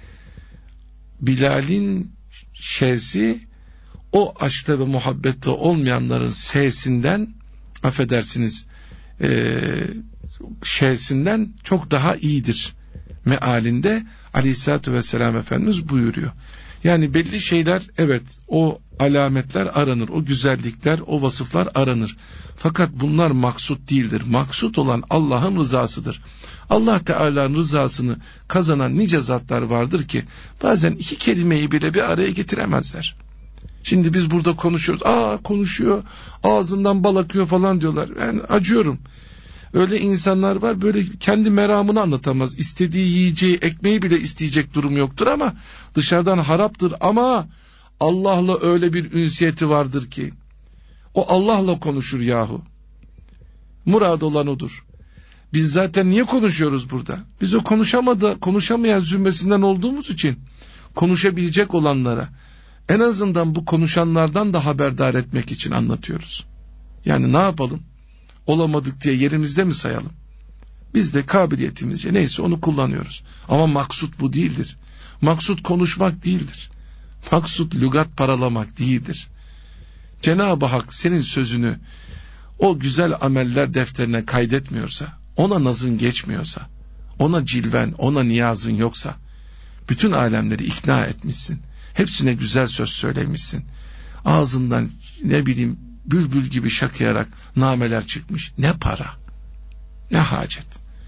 Bilal'in şeysi o aşkta ve muhabbette olmayanların sesinden, affedersiniz, e, şeysinden çok daha iyidir mealinde Aleyhisselatü Vesselam Efendimiz buyuruyor. Yani belli şeyler, evet, o alametler aranır, o güzellikler, o vasıflar aranır. Fakat bunlar maksut değildir. Maksut olan Allah'ın rızasıdır. Allah Teala'nın rızasını kazanan nice zatlar vardır ki bazen iki kelimeyi bile bir araya getiremezler. Şimdi biz burada konuşuyoruz. Aa konuşuyor, ağzından bal akıyor falan diyorlar. Ben acıyorum. Öyle insanlar var, böyle kendi meramını anlatamaz. İstediği yiyeceği, ekmeği bile isteyecek durum yoktur ama dışarıdan haraptır ama Allah'la öyle bir ünsiyeti vardır ki o Allah'la konuşur yahu. Murad olan odur. Biz zaten niye konuşuyoruz burada? Biz o konuşamadı, konuşamayan zümresinden olduğumuz için konuşabilecek olanlara, en azından bu konuşanlardan da haberdar etmek için anlatıyoruz. Yani ne yapalım? Olamadık diye yerimizde mi sayalım? Biz de kabiliyetimizce neyse onu kullanıyoruz. Ama maksut bu değildir. Maksut konuşmak değildir. Maksut lügat paralamak değildir. Cenab-ı Hak senin sözünü o güzel ameller defterine kaydetmiyorsa, ona nazın geçmiyorsa, ona cilven, ona niyazın yoksa, bütün alemleri ikna etmişsin, hepsine güzel söz söylemişsin, ağzından ne bileyim bülbül gibi şakıyarak nameler çıkmış, ne para, ne hacet.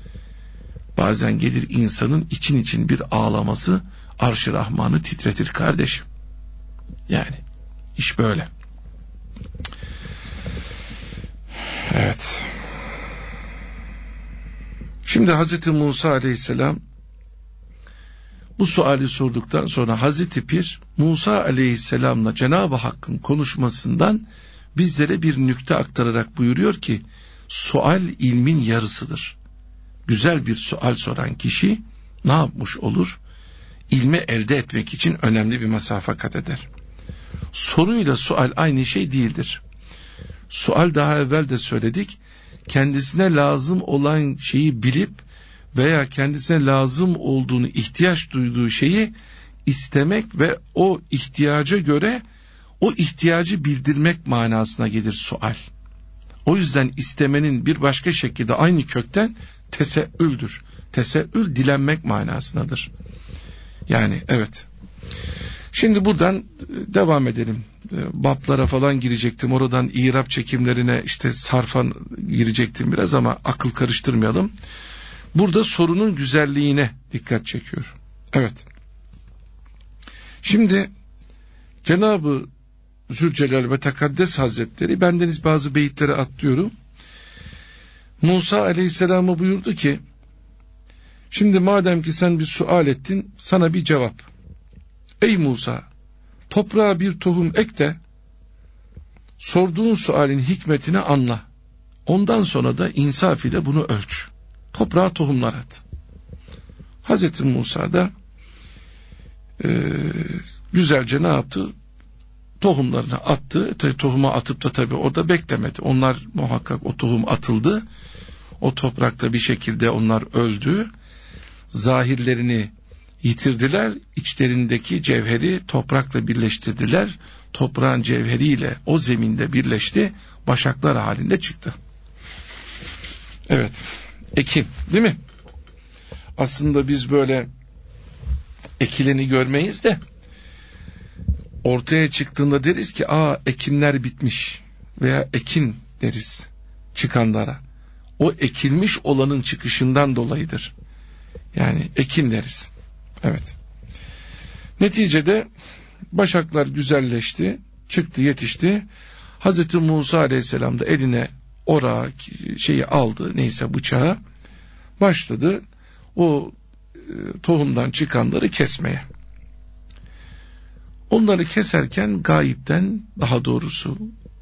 Bazen gelir insanın için için bir ağlaması arş-ı rahmanı titretir kardeşim. Yani iş böyle. Evet. Şimdi Hazreti Musa Aleyhisselam bu suali sorduktan sonra Hazreti Pir Musa Aleyhisselam'la Cenab-ı Hakk'ın konuşmasından bizlere bir nükte aktararak buyuruyor ki sual ilmin yarısıdır. Güzel bir sual soran kişi ne yapmış olur? İlmi elde etmek için önemli bir mesafe kat eder. Soruyla sual aynı şey değildir. Sual, daha evvel de söyledik, kendisine lazım olan şeyi bilip veya kendisine lazım olduğunu, ihtiyaç duyduğu şeyi istemek ve o ihtiyaca göre o ihtiyacı bildirmek manasına gelir sual. O yüzden istemenin bir başka şekilde aynı kökten teseüldür. Teseül dilenmek manasındadır. Yani evet. Şimdi buradan devam edelim. Bablara falan girecektim. Oradan İrab çekimlerine, işte sarfa girecektim biraz ama akıl karıştırmayalım. Burada sorunun güzelliğine dikkat çekiyor. Evet. Şimdi Cenab-ı Zülcelal ve Tekaddes Hazretleri, bendeniz bazı beyitleri atlıyorum. Musa Aleyhisselam'a buyurdu ki, şimdi madem ki sen bir sual ettin, sana bir cevap. Ey Musa, toprağa bir tohum ek de sorduğun sualin hikmetini anla. Ondan sonra da insaf ile bunu ölç. Toprağa tohumlar at. Hazreti Musa da e, güzelce ne yaptı? Tohumlarını attı. Tohuma atıp da tabii orada beklemedi. Onlar muhakkak, o tohum atıldı. O toprakta bir şekilde onlar öldü. Zahirlerini yitirdiler. İçlerindeki cevheri toprakla birleştirdiler. Toprağın cevheriyle o zeminde birleşti. Başaklar halinde çıktı. Evet. Ekim, değil mi? Aslında biz böyle ekileni görmeyiz de ortaya çıktığında deriz ki aa ekinler bitmiş veya ekin deriz çıkanlara. O ekilmiş olanın çıkışından dolayıdır. Yani ekin deriz. Evet. Neticede başaklar güzelleşti, çıktı, yetişti. Hazreti Musa Aleyhisselam da eline orağı, şeyi aldı, neyse bıçağı, başladı o e, tohumdan çıkanları kesmeye. Onları keserken gayipten, daha doğrusu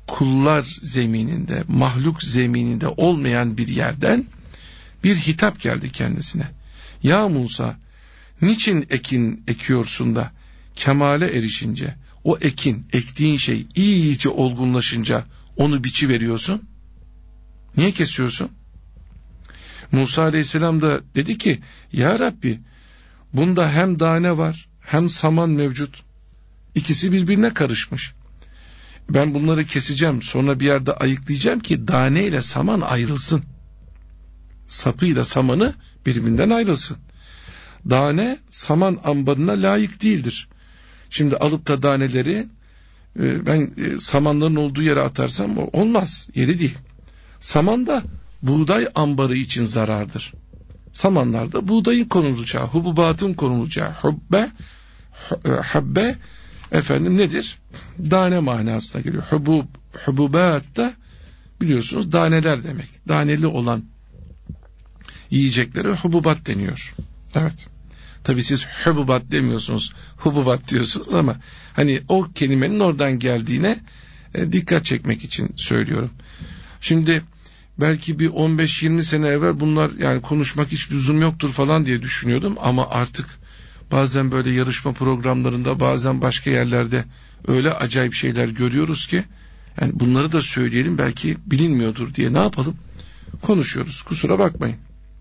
kullar zemininde, mahluk zemininde olmayan bir yerden bir hitap geldi kendisine. Ya Musa, niçin ekin ekiyorsun da kemale erişince, o ekin, ektiğin şey iyice olgunlaşınca onu biçi veriyorsun? Niye kesiyorsun? Musa Aleyhisselam da dedi ki, Ya Rabbi, bunda hem tane var hem saman mevcut. İkisi birbirine karışmış. Ben bunları keseceğim, sonra bir yerde ayıklayacağım ki tane ile saman ayrılsın. Sapıyla samanı birbirinden ayrılsın. Tane saman ambarına layık değildir. Şimdi alıp da taneleri e, ben e, samanların olduğu yere atarsam olmaz, yeri değil. Saman da buğday ambarı için zarardır. Samanlarda buğdayın konulacağı, hububatın konulacağı, hubbe, habbe, efendim nedir? Tane manasına geliyor. Hubub, hububat da biliyorsunuz taneler demek. Taneli olan yiyeceklere hububat deniyor. Evet. Tabii siz hububat demiyorsunuz, hububat diyorsunuz ama hani o kelimenin oradan geldiğine e, dikkat çekmek için söylüyorum. Şimdi belki bir on beş yirmi sene evvel bunlar, yani konuşmak hiç lüzum yoktur falan diye düşünüyordum ama artık bazen böyle yarışma programlarında, bazen başka yerlerde öyle acayip şeyler görüyoruz ki yani bunları da söyleyelim, belki bilinmiyordur diye ne yapalım? Konuşuyoruz, kusura bakmayın.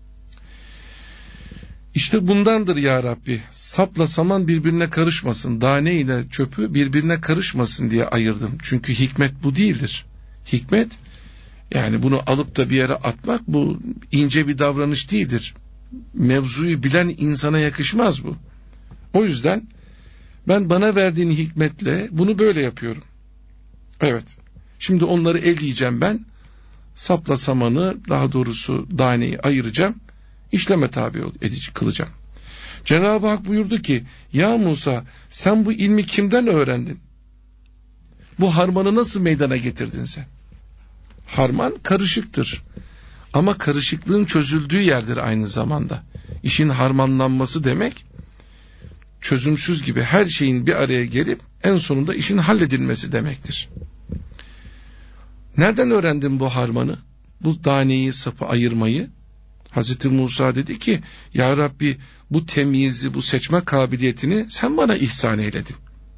İşte bundandır ya Rabbi, sapla saman birbirine karışmasın, tane ile çöpü birbirine karışmasın diye ayırdım. Çünkü hikmet bu değildir. Hikmet, yani bunu alıp da bir yere atmak, bu ince bir davranış değildir. Mevzuyu bilen insana yakışmaz bu. O yüzden ben bana verdiğin hikmetle bunu böyle yapıyorum. Evet, şimdi onları eleyeceğim ben, sapla samanı, daha doğrusu taneyi ayıracağım, İşleme tabi edici kılacağım. Cenab-ı Hak buyurdu ki, ya Musa, sen bu ilmi kimden öğrendin? Bu harmanı nasıl meydana getirdin sen? Harman karışıktır. Ama karışıklığın çözüldüğü yerdir aynı zamanda. İşin harmanlanması demek, çözümsüz gibi her şeyin bir araya gelip en sonunda işin halledilmesi demektir. Nereden öğrendin bu harmanı? Bu taneyi, sapı ayırmayı? Hazreti Musa dedi ki, ya Rabbi, bu temyizi, bu seçme kabiliyetini sen bana ihsan eyledin.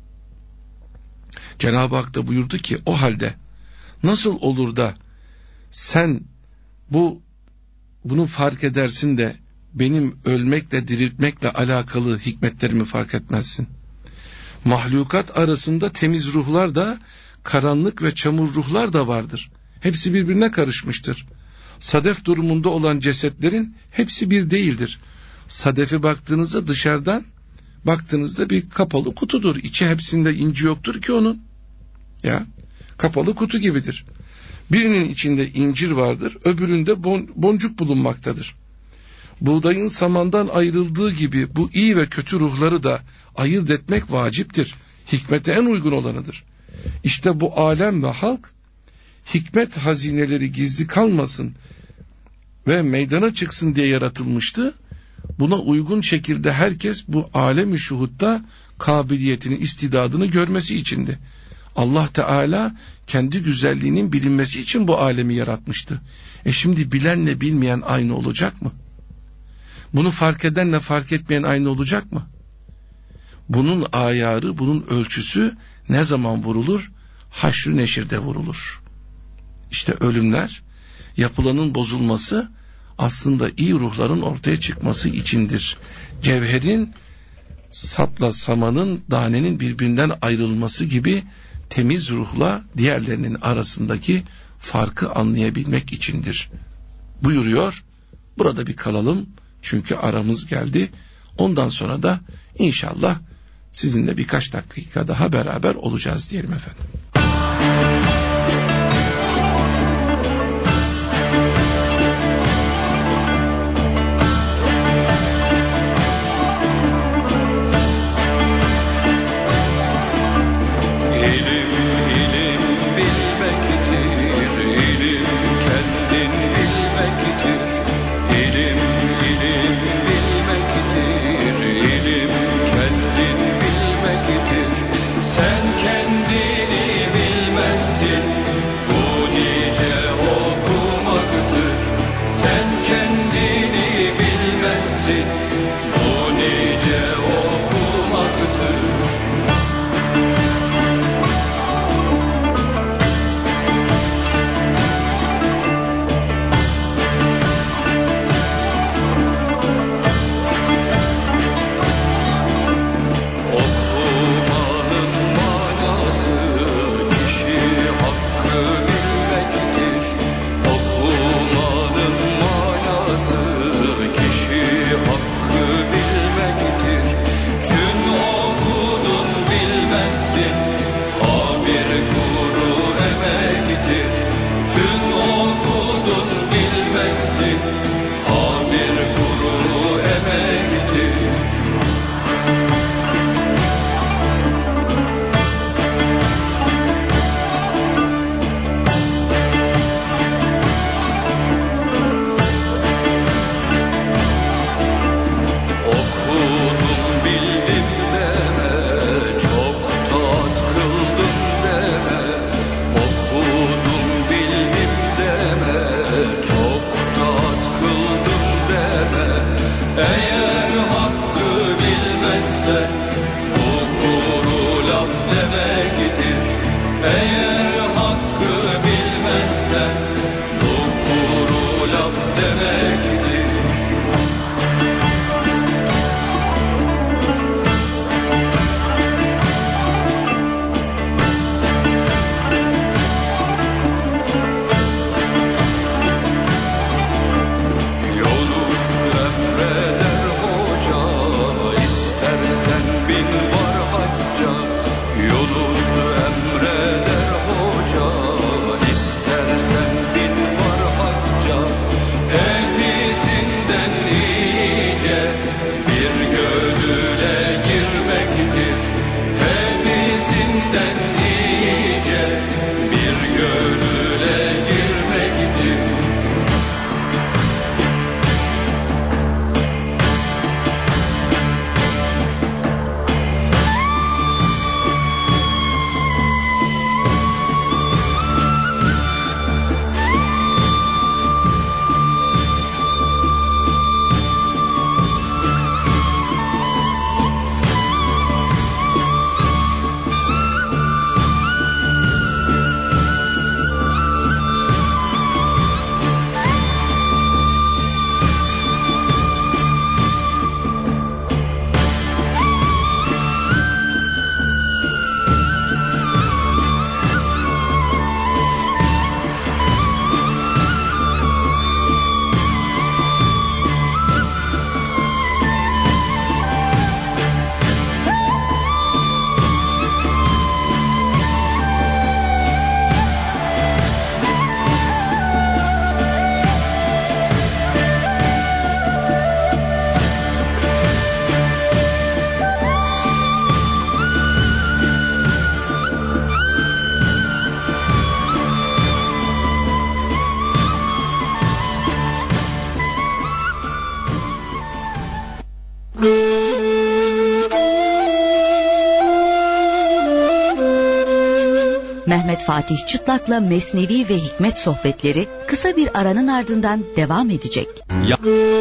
Cenab-ı Hak da buyurdu ki, o halde nasıl olur da sen bu bunu fark edersin de benim ölmekle diriltmekle alakalı hikmetlerimi fark etmezsin? Mahlukat arasında temiz ruhlar da, karanlık ve çamur ruhlar da vardır. Hepsi birbirine karışmıştır. Sadef durumunda olan cesetlerin hepsi bir değildir. Sadefe baktığınızda, dışarıdan baktığınızda bir kapalı kutudur. İçi hepsinde inci yoktur ki onun. Ya, kapalı kutu gibidir. Birinin içinde incir vardır, öbüründe bon, boncuk bulunmaktadır. Buğdayın samandan ayrıldığı gibi bu iyi ve kötü ruhları da ayırt etmek vaciptir. Hikmete en uygun olanıdır. İşte bu alem ve halk, hikmet hazineleri gizli kalmasın ve meydana çıksın diye yaratılmıştı. Buna uygun şekilde herkes bu alem-i şuhutta kabiliyetini, istidadını görmesi içindi. Allah Teala kendi güzelliğinin bilinmesi için bu alemi yaratmıştı. E şimdi bilenle bilmeyen aynı olacak mı? Bunu fark edenle fark etmeyen aynı olacak mı? Bunun ayarı, bunun ölçüsü ne zaman vurulur? Haşr-ı neşirde vurulur. İşte ölümler, yapılanın bozulması aslında iyi ruhların ortaya çıkması içindir. Cevherin, sapla samanın, tanenin birbirinden ayrılması gibi temiz ruhla diğerlerinin arasındaki farkı anlayabilmek içindir buyuruyor. Burada bir kalalım çünkü aramız geldi. Ondan sonra da inşallah sizinle birkaç dakika daha beraber olacağız diyelim efendim. Sen kendini bilmezsin. bilmezsin, bu nice okumaktır. Mehmet Fatih Çıtlak'la Mesnevi ve Hikmet sohbetleri kısa bir aranın ardından devam edecek. Ya.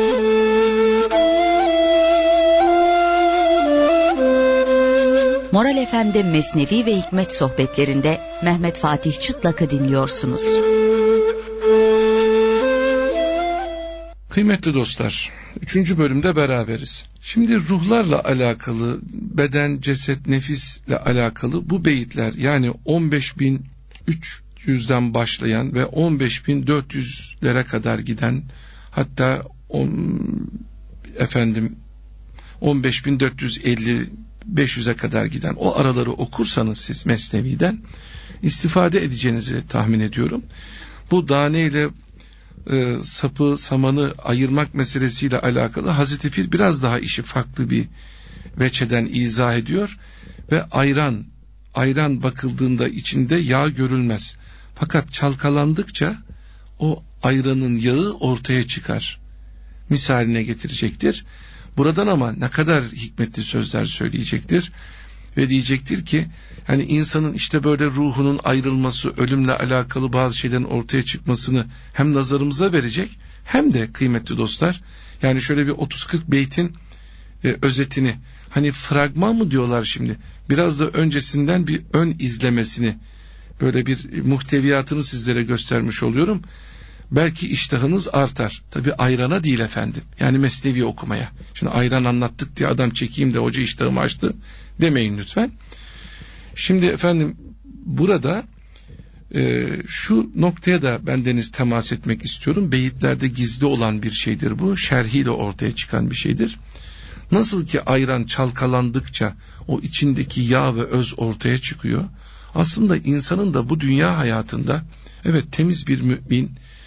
Moral F M'de Mesnevi ve Hikmet sohbetlerinde Mehmet Fatih Çıtlak'ı dinliyorsunuz. Kıymetli dostlar, üçüncü bölümde beraberiz. Şimdi ruhlarla alakalı, beden, ceset, nefisle alakalı bu beyitler, yani on beş bin üç yüzden başlayan ve on beş bin dört yüzlere kadar giden, hatta on, efendim on beş bin dört yüz elli beş yüze kadar giden o araları okursanız siz Mesnevi'den istifade edeceğinizi tahmin ediyorum. Bu tane ile e, sapı, samanı ayırmak meselesiyle alakalı Hazreti Pir biraz daha işi farklı bir veçeden izah ediyor ve ayran, ayran bakıldığında içinde yağ görülmez. Fakat çalkalandıkça o ayranın yağı ortaya çıkar misaline getirecektir. Buradan ama ne kadar hikmetli sözler söyleyecektir ve diyecektir ki, hani insanın işte böyle ruhunun ayrılması, ölümle alakalı bazı şeylerin ortaya çıkmasını hem nazarımıza verecek, hem de kıymetli dostlar, Yani şöyle bir otuz kırk beytin e, özetini, hani fragman mı diyorlar şimdi, biraz da öncesinden bir ön izlemesini, böyle bir muhteviyatını sizlere göstermiş oluyorum. Belki iştahınız artar. Tabi ayrana değil efendim. Yani mesnevi okumaya. Şimdi ayran anlattık diye adam çekeyim de hoca iştahımı açtı demeyin lütfen. Şimdi efendim burada e, şu noktaya da bendeniz temas etmek istiyorum. Beyitlerde gizli olan bir şeydir bu. Şerhiyle ortaya çıkan bir şeydir. Nasıl ki ayran çalkalandıkça o içindeki yağ ve öz ortaya çıkıyor. Aslında insanın da bu dünya hayatında evet temiz bir mümin,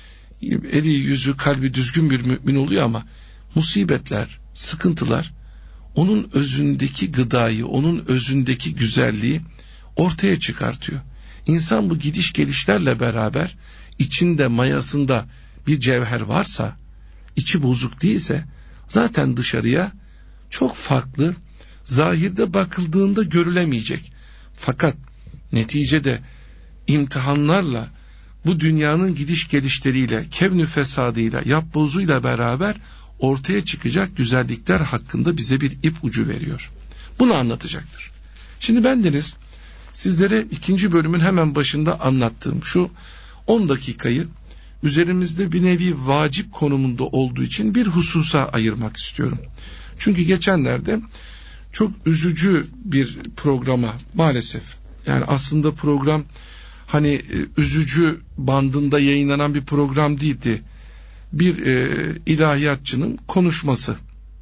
eli yüzü kalbi düzgün bir mümin oluyor ama musibetler, sıkıntılar onun özündeki gıdayı, onun özündeki güzelliği ortaya çıkartıyor. İnsan bu gidiş gelişlerle beraber içinde mayasında bir cevher varsa, içi bozuk değilse zaten dışarıya çok farklı, zahirde bakıldığında görülemeyecek. Fakat neticede imtihanlarla, bu dünyanın gidiş gelişleriyle, kevn-ü fesadıyla, yapbozuyla beraber ortaya çıkacak güzellikler hakkında bize bir ip ucu veriyor. Bunu anlatacaktır. Şimdi bendeniz sizlere ikinci bölümün hemen başında anlattığım şu on dakikayı üzerimizde bir nevi vacip konumunda olduğu için bir hususa ayırmak istiyorum. Çünkü geçenlerde çok üzücü bir programa maalesef, yani aslında program hani üzücü bandında yayınlanan bir program değildi. Bir e, ilahiyatçının konuşması,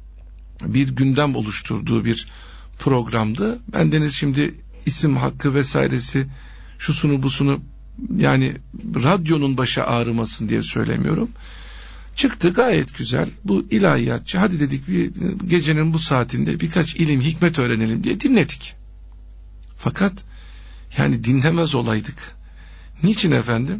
bir gündem oluşturduğu bir programdı. Bendeniz şimdi isim hakkı vesairesi, şusunu busunu, yani radyonun başı ağrımasın diye söylemiyorum. Çıktı gayet güzel bu ilahiyatçı, hadi dedik bir gecenin bu saatinde birkaç ilim hikmet öğrenelim diye dinledik. Fakat yani dinlemez olaydık. Niçin efendim?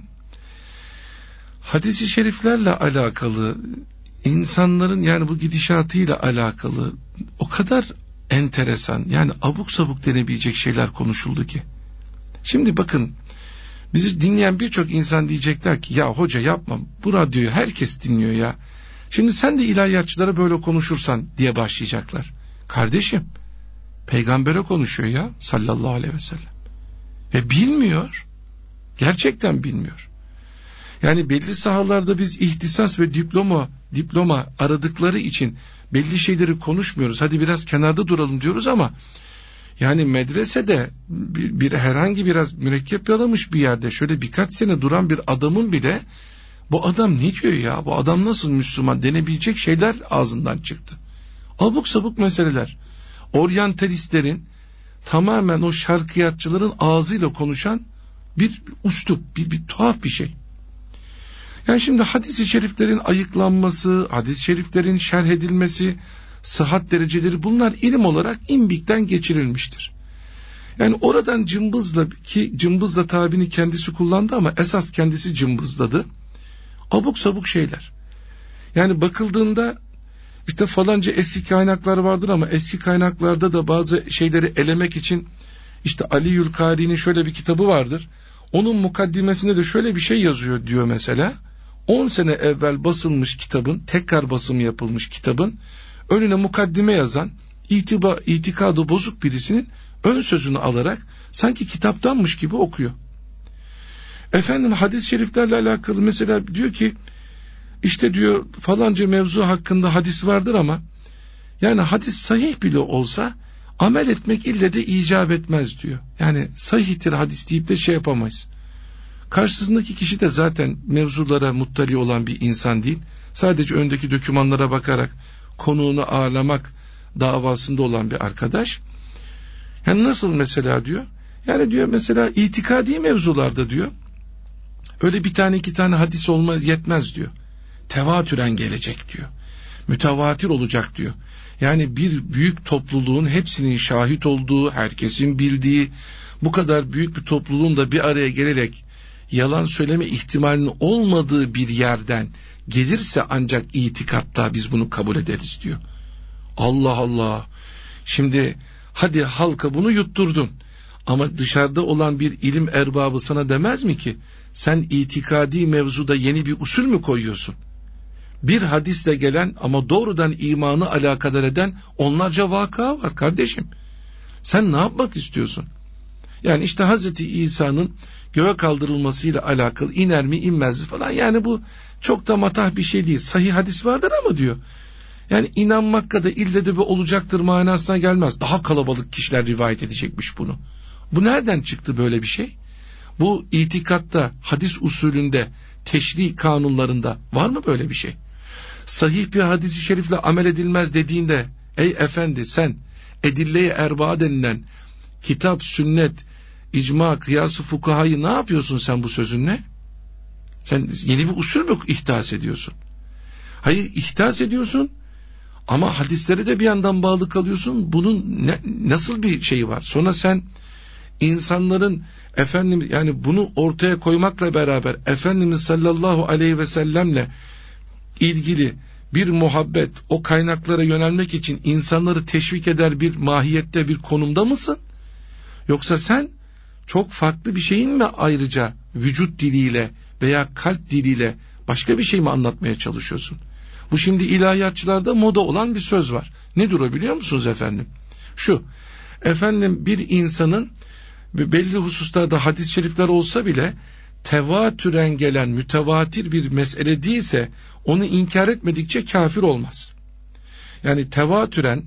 Hadis-i şeriflerle alakalı, insanların yani bu gidişatıyla alakalı o kadar enteresan, yani abuk sabuk denebilecek şeyler konuşuldu ki. Şimdi bakın, bizi dinleyen birçok insan diyecekler ki ya hoca yapma, bu radyoyu herkes dinliyor ya. Şimdi sen de ilahiyatçılara böyle konuşursan diye başlayacaklar. Kardeşim, peygambere konuşuyor ya sallallahu aleyhi ve sellem. Ve bilmiyor. Gerçekten bilmiyor. Yani belli sahalarda biz ihtisas ve diploma diploma aradıkları için belli şeyleri konuşmuyoruz. Hadi biraz kenarda duralım diyoruz ama yani medresede bir, bir herhangi biraz mürekkep yalamış bir yerde şöyle birkaç sene duran bir adamın bile bu adam ne diyor ya, bu adam nasıl Müslüman denebilecek şeyler ağzından çıktı. Abuk sabuk meseleler. Oryantalistlerin, tamamen o şarkiyatçıların ağzıyla konuşan bir üslup, bir, bir tuhaf bir şey. Yani şimdi hadis-i şeriflerin ayıklanması, hadis-i şeriflerin şerh edilmesi, sıhhat dereceleri, bunlar ilim olarak imbikten geçirilmiştir. Yani oradan cımbızla, ki cımbızla tabini kendisi kullandı ama esas kendisi cımbızladı. Abuk sabuk şeyler. Yani bakıldığında işte falanca eski kaynaklar vardır ama eski kaynaklarda da bazı şeyleri elemek için işte Ali Yülkari'nin şöyle bir kitabı vardır. Onun mukaddimesinde de şöyle bir şey yazıyor diyor mesela. on sene evvel basılmış kitabın, tekrar basımı yapılmış kitabın önüne mukaddime yazan itiba, itikadı bozuk birisinin ön sözünü alarak sanki kitaptanmış gibi okuyor. Efendim hadis-i şeriflerle alakalı mesela diyor ki işte diyor falanca mevzu hakkında hadis vardır ama yani hadis sahih bile olsa amel etmek ille de icap etmez diyor. Yani sahihtir hadis deyip de şey yapamayız. Karşısındaki kişi de zaten mevzulara muttali olan bir insan değil. Sadece öndeki dokümanlara bakarak konuğunu ağırlamak davasında olan bir arkadaş. Yani nasıl mesela diyor? Yani diyor mesela itikadi mevzularda diyor öyle bir tane iki tane hadis olmaz, yetmez diyor. Tevatüren gelecek diyor. Mütevatir olacak diyor. Yani bir büyük topluluğun hepsinin şahit olduğu, herkesin bildiği, bu kadar büyük bir topluluğun da bir araya gelerek yalan söyleme ihtimalinin olmadığı bir yerden gelirse ancak itikatta biz bunu kabul ederiz diyor. Allah Allah. Şimdi hadi halka bunu yutturdun. Ama dışarıda olan bir ilim erbabı sana demez mi ki sen itikadi mevzuda yeni bir usul mü koyuyorsun? Bir hadisle gelen ama doğrudan imanı alakadar eden onlarca vaka var kardeşim. Sen ne yapmak istiyorsun? Yani işte Hazreti İsa'nın göğe kaldırılmasıyla alakalı iner mi inmez mi falan, yani bu çok da matah bir şey değil. Sahih hadis vardır ama diyor, yani inanmak kadar ille de bir olacaktır manasına gelmez. Daha kalabalık kişiler rivayet edecekmiş bunu. Bu nereden çıktı böyle bir şey? Bu itikatta, hadis usulünde, teşri kanunlarında var mı böyle bir şey? Sahih bir hadisi şerifle amel edilmez dediğinde, ey efendi sen edille-i erbaa denilen kitap, sünnet, icma, kıyas-ı fukahayı ne yapıyorsun sen bu sözünle? Sen yeni bir usul mü ihdas ediyorsun? Hayır, ihdas ediyorsun ama hadisleri de bir yandan bağlı kalıyorsun. Bunun ne, nasıl bir şeyi var? Sonra sen insanların efendim, yani bunu ortaya koymakla beraber Efendimiz sallallahu aleyhi ve sellemle ilgili bir muhabbet, o kaynaklara yönelmek için insanları teşvik eder bir mahiyette, bir konumda mısın? Yoksa sen çok farklı bir şeyin mi ayrıca vücut diliyle veya kalp diliyle başka bir şey mi anlatmaya çalışıyorsun? Bu şimdi ilahiyatçılarda moda olan bir söz var. Nedir o biliyor musunuz efendim? Şu, efendim bir insanın belli hususlarda hadis-i şerifler olsa bile tevatüren gelen mütevatir bir mesele değilse onu inkar etmedikçe kafir olmaz. Yani tevatüren,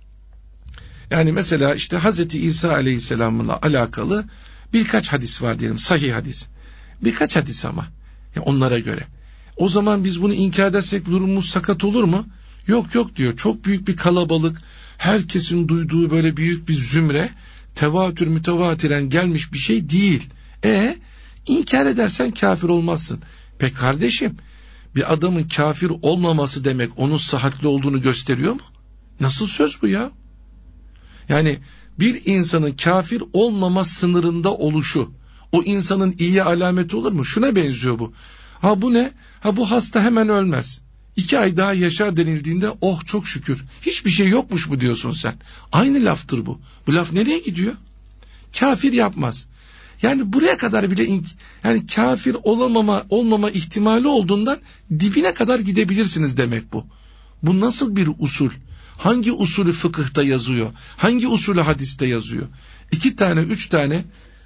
yani mesela işte Hazreti İsa Aleyhisselam'la alakalı birkaç hadis var diyelim, sahih hadis. Birkaç hadis ama yani onlara göre. O zaman biz bunu inkar edersek durumumuz sakat olur mu? Yok yok diyor. Çok büyük bir kalabalık, herkesin duyduğu böyle büyük bir zümre, tevatür mütevatiren gelmiş bir şey değil. E inkar edersen kafir olmazsın. Peki kardeşim, bir adamın kafir olmaması demek onun sıhhatli olduğunu gösteriyor mu? Nasıl söz bu ya? Yani bir insanın kafir olmama sınırında oluşu o insanın iyi alameti olur mu? Şuna benziyor bu. Ha bu ne? Ha bu hasta hemen ölmez. İki ay daha yaşar denildiğinde oh çok şükür, hiçbir şey yokmuş mu diyorsun sen? Aynı laftır bu. Bu laf nereye gidiyor? Kafir yapmaz. Yani buraya kadar bile, yani kafir olamama olmama ihtimali olduğundan dibine kadar gidebilirsiniz demek bu. Bu nasıl bir usul? Hangi usulü fıkıhta yazıyor? Hangi usulü hadiste yazıyor? İki tane, üç tane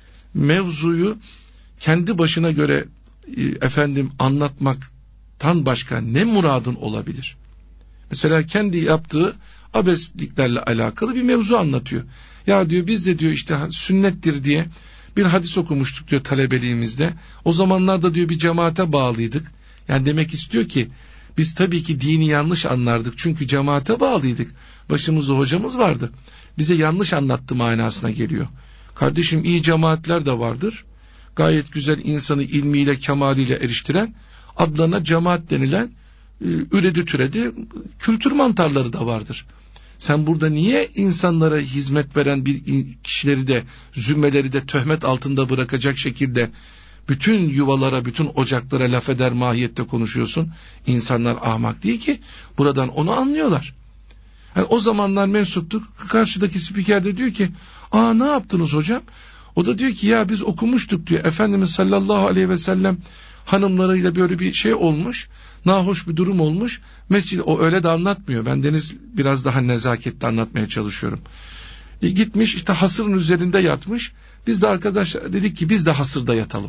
mevzuyu kendi başına göre e, efendim anlatmaktan başka ne muradın olabilir? Mesela kendi yaptığı abesliklerle alakalı bir mevzu anlatıyor. Ya diyor biz de diyor işte sünnettir diye bir hadis okumuştuk diyor talebeliğimizde. O zamanlarda diyor bir cemaate bağlıydık. Yani demek istiyor ki biz tabii ki dini yanlış anlardık. Çünkü cemaate bağlıydık. Başımızda hocamız vardı. Bize yanlış anlattı manasına geliyor. Kardeşim, iyi cemaatler de vardır. Gayet güzel insanı ilmiyle, kemaliyle eriştiren, adlarına cemaat denilen üredi türedi kültür mantarları da vardır. Sen burada niye insanlara hizmet veren bir kişileri de, zümreleri de töhmet altında bırakacak şekilde bütün yuvalara, bütün ocaklara laf eder mahiyette konuşuyorsun? İnsanlar ahmak değil ki, buradan onu anlıyorlar. Yani o zamanlar mensuptuk, karşıdaki spiker de diyor ki aa ne yaptınız hocam? O da diyor ki ya biz okumuştuk diyor, Efendimiz sallallahu aleyhi ve sellem hanımlarıyla böyle bir şey olmuş, nahoş bir durum olmuş. Mescid, o öyle de anlatmıyor. Ben Deniz biraz daha nezaketli anlatmaya çalışıyorum. E, gitmiş işte hasırın üzerinde yatmış. Biz de arkadaşlar dedik ki biz de hasırda yatalım.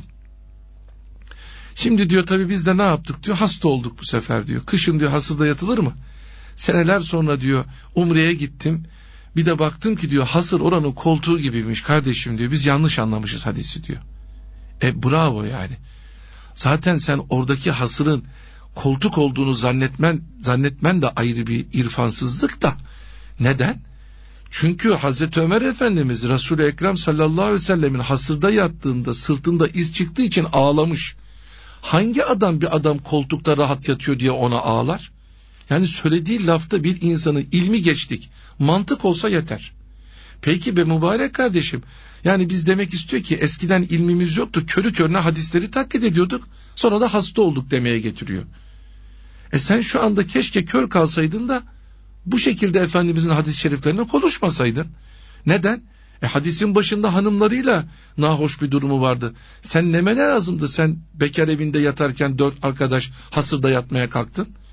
Şimdi diyor tabii biz de ne yaptık diyor, hasta olduk bu sefer diyor. Kışın diyor hasırda yatılır mı? Seneler sonra diyor Umre'ye gittim. Bir de baktım ki diyor hasır oranın koltuğu gibiymiş kardeşim diyor. Biz yanlış anlamışız hadisi diyor. E bravo yani. Zaten sen oradaki hasırın koltuk olduğunu zannetmen, zannetmen de ayrı bir irfansızlık da. Neden? Çünkü Hazreti Ömer Efendimiz Resul-i Ekrem sallallahu aleyhi ve sellemin hasırda yattığında sırtında iz çıktığı için ağlamış. Hangi adam bir adam koltukta rahat yatıyor diye ona ağlar? Yani söylediği lafta bir insanın ilmi geçtik. Mantık olsa yeter. Peki be mübarek kardeşim. Yani biz demek istiyor ki eskiden ilmimiz yoktu. Körü körüne hadisleri taklit ediyorduk. Sonra da hasta olduk demeye getiriyor. E sen şu anda keşke kör kalsaydın da bu şekilde Efendimizin hadis-i şeriflerine konuşmasaydın. Neden? E hadisin başında hanımlarıyla nahoş bir durumu vardı. Sen neme lazımdı? Sen bekar evinde yatarken dört arkadaş hasırda yatmaya kalktın.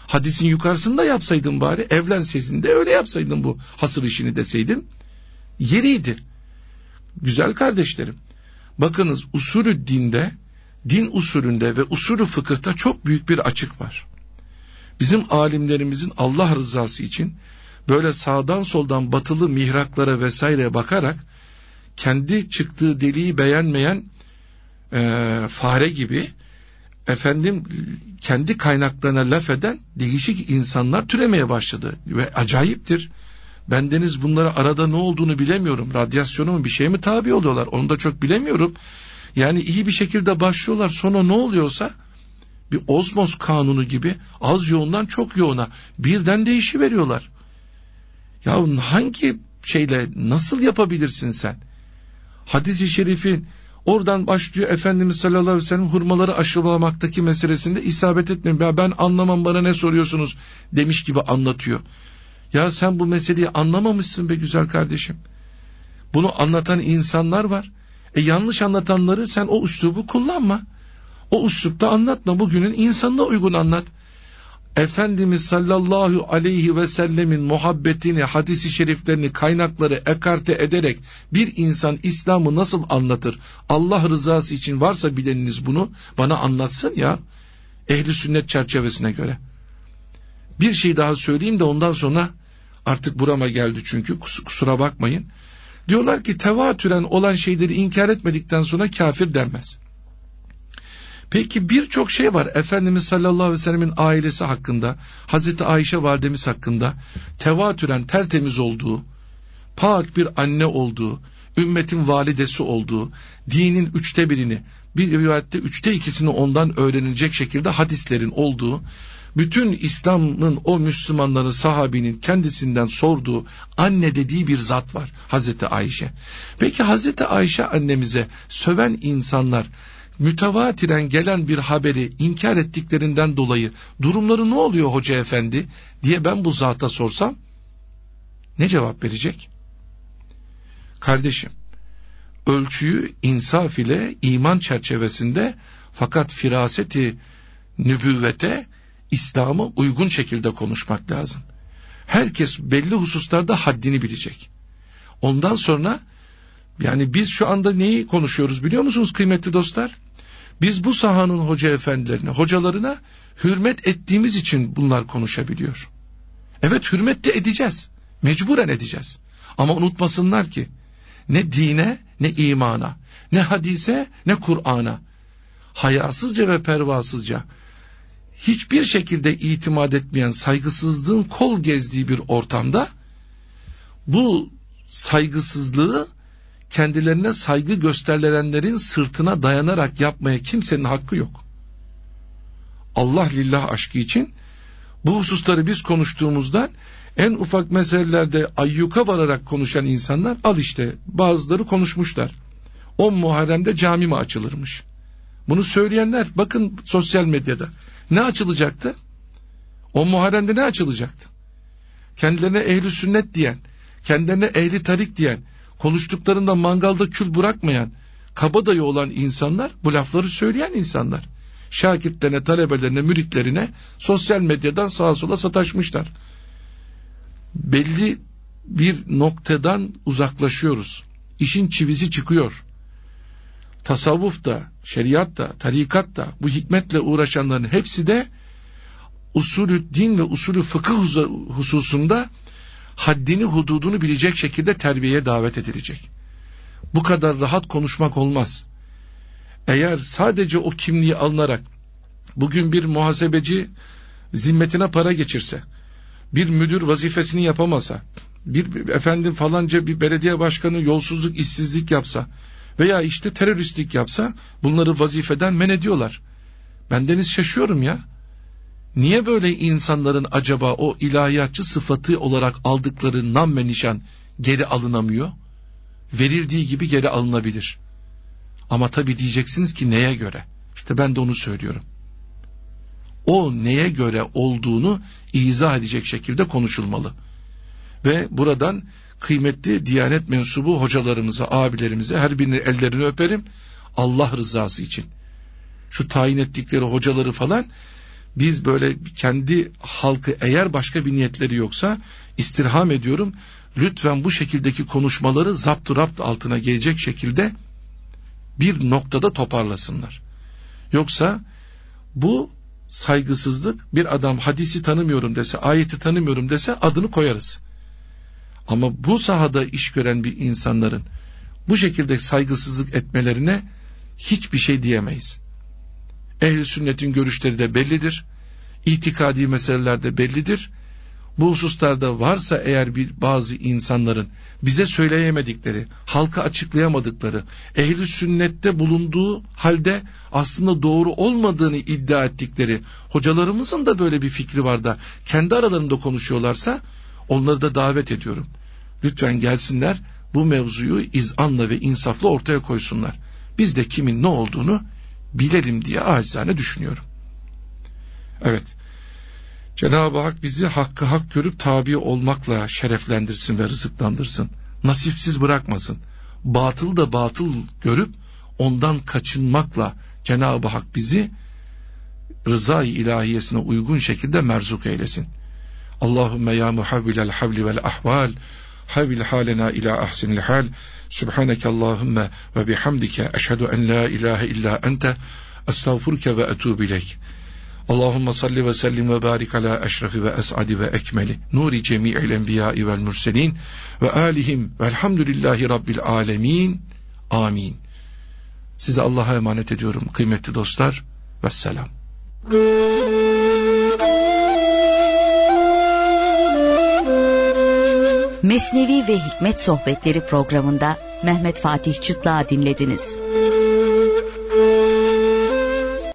Hadisin yukarısında yapsaydın bari, evlenseydin de öyle yapsaydın bu hasır işini deseydim yeriydi. Güzel kardeşlerim, bakınız usulü dinde, din usulünde ve usulü fıkıhta çok büyük bir açık var. Bizim alimlerimizin Allah rızası için böyle sağdan soldan batılı mihraklara vesaireye bakarak kendi çıktığı deliği beğenmeyen e, fare gibi efendim kendi kaynaklarına laf eden değişik insanlar türemeye başladı ve acayiptir. Bendeniz bunlara arada ne olduğunu bilemiyorum. Radyasyonu mu bir şey mi tabi oluyorlar, onu da çok bilemiyorum. Yani iyi bir şekilde başlıyorlar, sonra ne oluyorsa bir ozmoz kanunu gibi az yoğundan çok yoğuna birden değişiveriyorlar. Ya hangi şeyle nasıl yapabilirsin sen? Hadis-i şerifin oradan başlıyor, Efendimiz sallallahu aleyhi ve sellem hurmaları aşılamaktaki meselesinde isabet etmiyor. Ya ben anlamam, bana ne soruyorsunuz demiş gibi anlatıyor. Ya sen bu meseleyi anlamamışsın be güzel kardeşim. Bunu anlatan insanlar var. E yanlış anlatanları sen o üslubu kullanma. O üslupta anlatma, bugünün insanına uygun anlat. Efendimiz sallallahu aleyhi ve sellemin muhabbetini, hadisi şeriflerini, kaynakları ekarte ederek bir insan İslam'ı nasıl anlatır? Allah rızası için varsa bileniniz bunu bana anlatsın ya. Ehli sünnet çerçevesine göre. Bir şey daha söyleyeyim de ondan sonra artık burama geldi çünkü kusura bakmayın. Diyorlar ki tevatüren olan şeyleri inkar etmedikten sonra kafir denmez. Peki birçok şey var Efendimiz sallallahu aleyhi ve sellemin ailesi hakkında, Hazreti Ayşe validemiz hakkında tevatüren tertemiz olduğu, pak bir anne olduğu, ümmetin validesi olduğu, dinin üçte birini, bir rivayette üçte ikisini ondan öğrenilecek şekilde hadislerin olduğu, bütün İslam'ın o Müslümanların, sahabinin kendisinden sorduğu anne dediği bir zat var, Hazreti Ayşe. Peki Hazreti Ayşe annemize söven insanlar mütevatiren gelen bir haberi inkar ettiklerinden dolayı durumları ne oluyor hoca efendi diye ben bu zata sorsam ne cevap verecek? Kardeşim, ölçüyü insaf ile iman çerçevesinde, fakat firaseti nübüvvete, İslam'a uygun şekilde konuşmak lazım. Herkes belli hususlarda haddini bilecek. Ondan sonra yani biz şu anda neyi konuşuyoruz biliyor musunuz kıymetli dostlar? Biz bu sahanın hoca efendilerine, hocalarına hürmet ettiğimiz için bunlar konuşabiliyor. Evet, hürmet de edeceğiz. Mecburen edeceğiz. Ama unutmasınlar ki ne dine, ne imana, ne hadise, ne Kur'an'a hayasızca ve pervasızca hiçbir şekilde itimat etmeyen, saygısızlığın kol gezdiği bir ortamda bu saygısızlığı kendilerine saygı gösterilenlerin sırtına dayanarak yapmaya kimsenin hakkı yok. Allah lillah aşkı için bu hususları biz konuştuğumuzda en ufak meselelerde ayyuka vararak konuşan insanlar, al işte bazıları konuşmuşlar. on Muharrem'de cami mi açılırmış? Bunu söyleyenler bakın sosyal medyada. Ne açılacaktı? on Muharrem'de ne açılacaktı? Kendilerine ehli sünnet diyen, kendilerine ehli tarik diyen, konuştuklarında mangalda kül bırakmayan, kabadayı olan insanlar, bu lafları söyleyen insanlar. Şakirtlerine, talebelerine, müritlerine sosyal medyadan sağa sola sataşmışlar. Belli bir noktadan uzaklaşıyoruz. İşin çivisi çıkıyor. Tasavvuf da, şeriat da, tarikat da, bu hikmetle uğraşanların hepsi de usulü din ve usulü fıkıh hususunda haddini, hududunu bilecek şekilde terbiyeye davet edilecek. Bu kadar rahat konuşmak olmaz. Eğer sadece o kimliği alınarak bugün bir muhasebeci zimmetine para geçirse, bir müdür vazifesini yapamasa, bir efendim falanca bir belediye başkanı yolsuzluk, işsizlik yapsa veya işte teröristlik yapsa, bunları vazifeden men ediyorlar. Bendeniz şaşıyorum ya. Niye böyle insanların acaba o ilahiyatçı sıfatı olarak aldıkları nam ve nişan geri alınamıyor? Verildiği gibi geri alınabilir. Ama tabii diyeceksiniz ki neye göre? İşte ben de onu söylüyorum. O neye göre olduğunu izah edecek şekilde konuşulmalı. Ve buradan kıymetli Diyanet mensubu hocalarımıza, abilerimize her birinin ellerini öperim. Allah rızası için. Şu tayin ettikleri hocaları falan biz böyle kendi halkı, eğer başka bir niyetleri yoksa istirham ediyorum, lütfen bu şekildeki konuşmaları zapt-ı rapt altına gelecek şekilde bir noktada toparlasınlar. Yoksa bu saygısızlık. Bir adam hadisi tanımıyorum dese, ayeti tanımıyorum dese adını koyarız. Ama bu sahada iş gören bir insanların bu şekilde saygısızlık etmelerine hiçbir şey diyemeyiz. Ehl-i sünnetin görüşleri de bellidir. İtikadi meseleler de bellidir. Bu hususlarda varsa eğer bir bazı insanların bize söyleyemedikleri, halka açıklayamadıkları, ehl-i sünnette bulunduğu halde aslında doğru olmadığını iddia ettikleri hocalarımızın da böyle bir fikri var da kendi aralarında konuşuyorlarsa onları da davet ediyorum. Lütfen gelsinler, bu mevzuyu izanla ve insafla ortaya koysunlar. Biz de kimin ne olduğunu bilelim diye acizane düşünüyorum. Evet, Cenab-ı Hak bizi hakkı hak görüp tabi olmakla şereflendirsin ve rızıklandırsın. Nasipsiz bırakmasın. Batıl da batıl görüp ondan kaçınmakla Cenab-ı Hak bizi rızayı ilahiyesine uygun şekilde merzuk eylesin. Allahümme ya muhavvilel havli vel ahval, havil halena ila ahsinil hal. Subhaneke Allahümme ve bihamdike eşhedü en la ilahe illa ente estağfurke ve etûbü ileyk. Allahümme salli ve sellim ve barik ala eşrefi ve es'adi ve ekmeli nuri cemi'il enbiyai vel mürselin ve alihim velhamdülillahi rabbil alemin. Amin. Size Allah'a emanet ediyorum kıymetli dostlar. Vesselam. Mesnevi ve Hikmet Sohbetleri programında Mehmet Fatih Çıtlak'ı dinlediniz.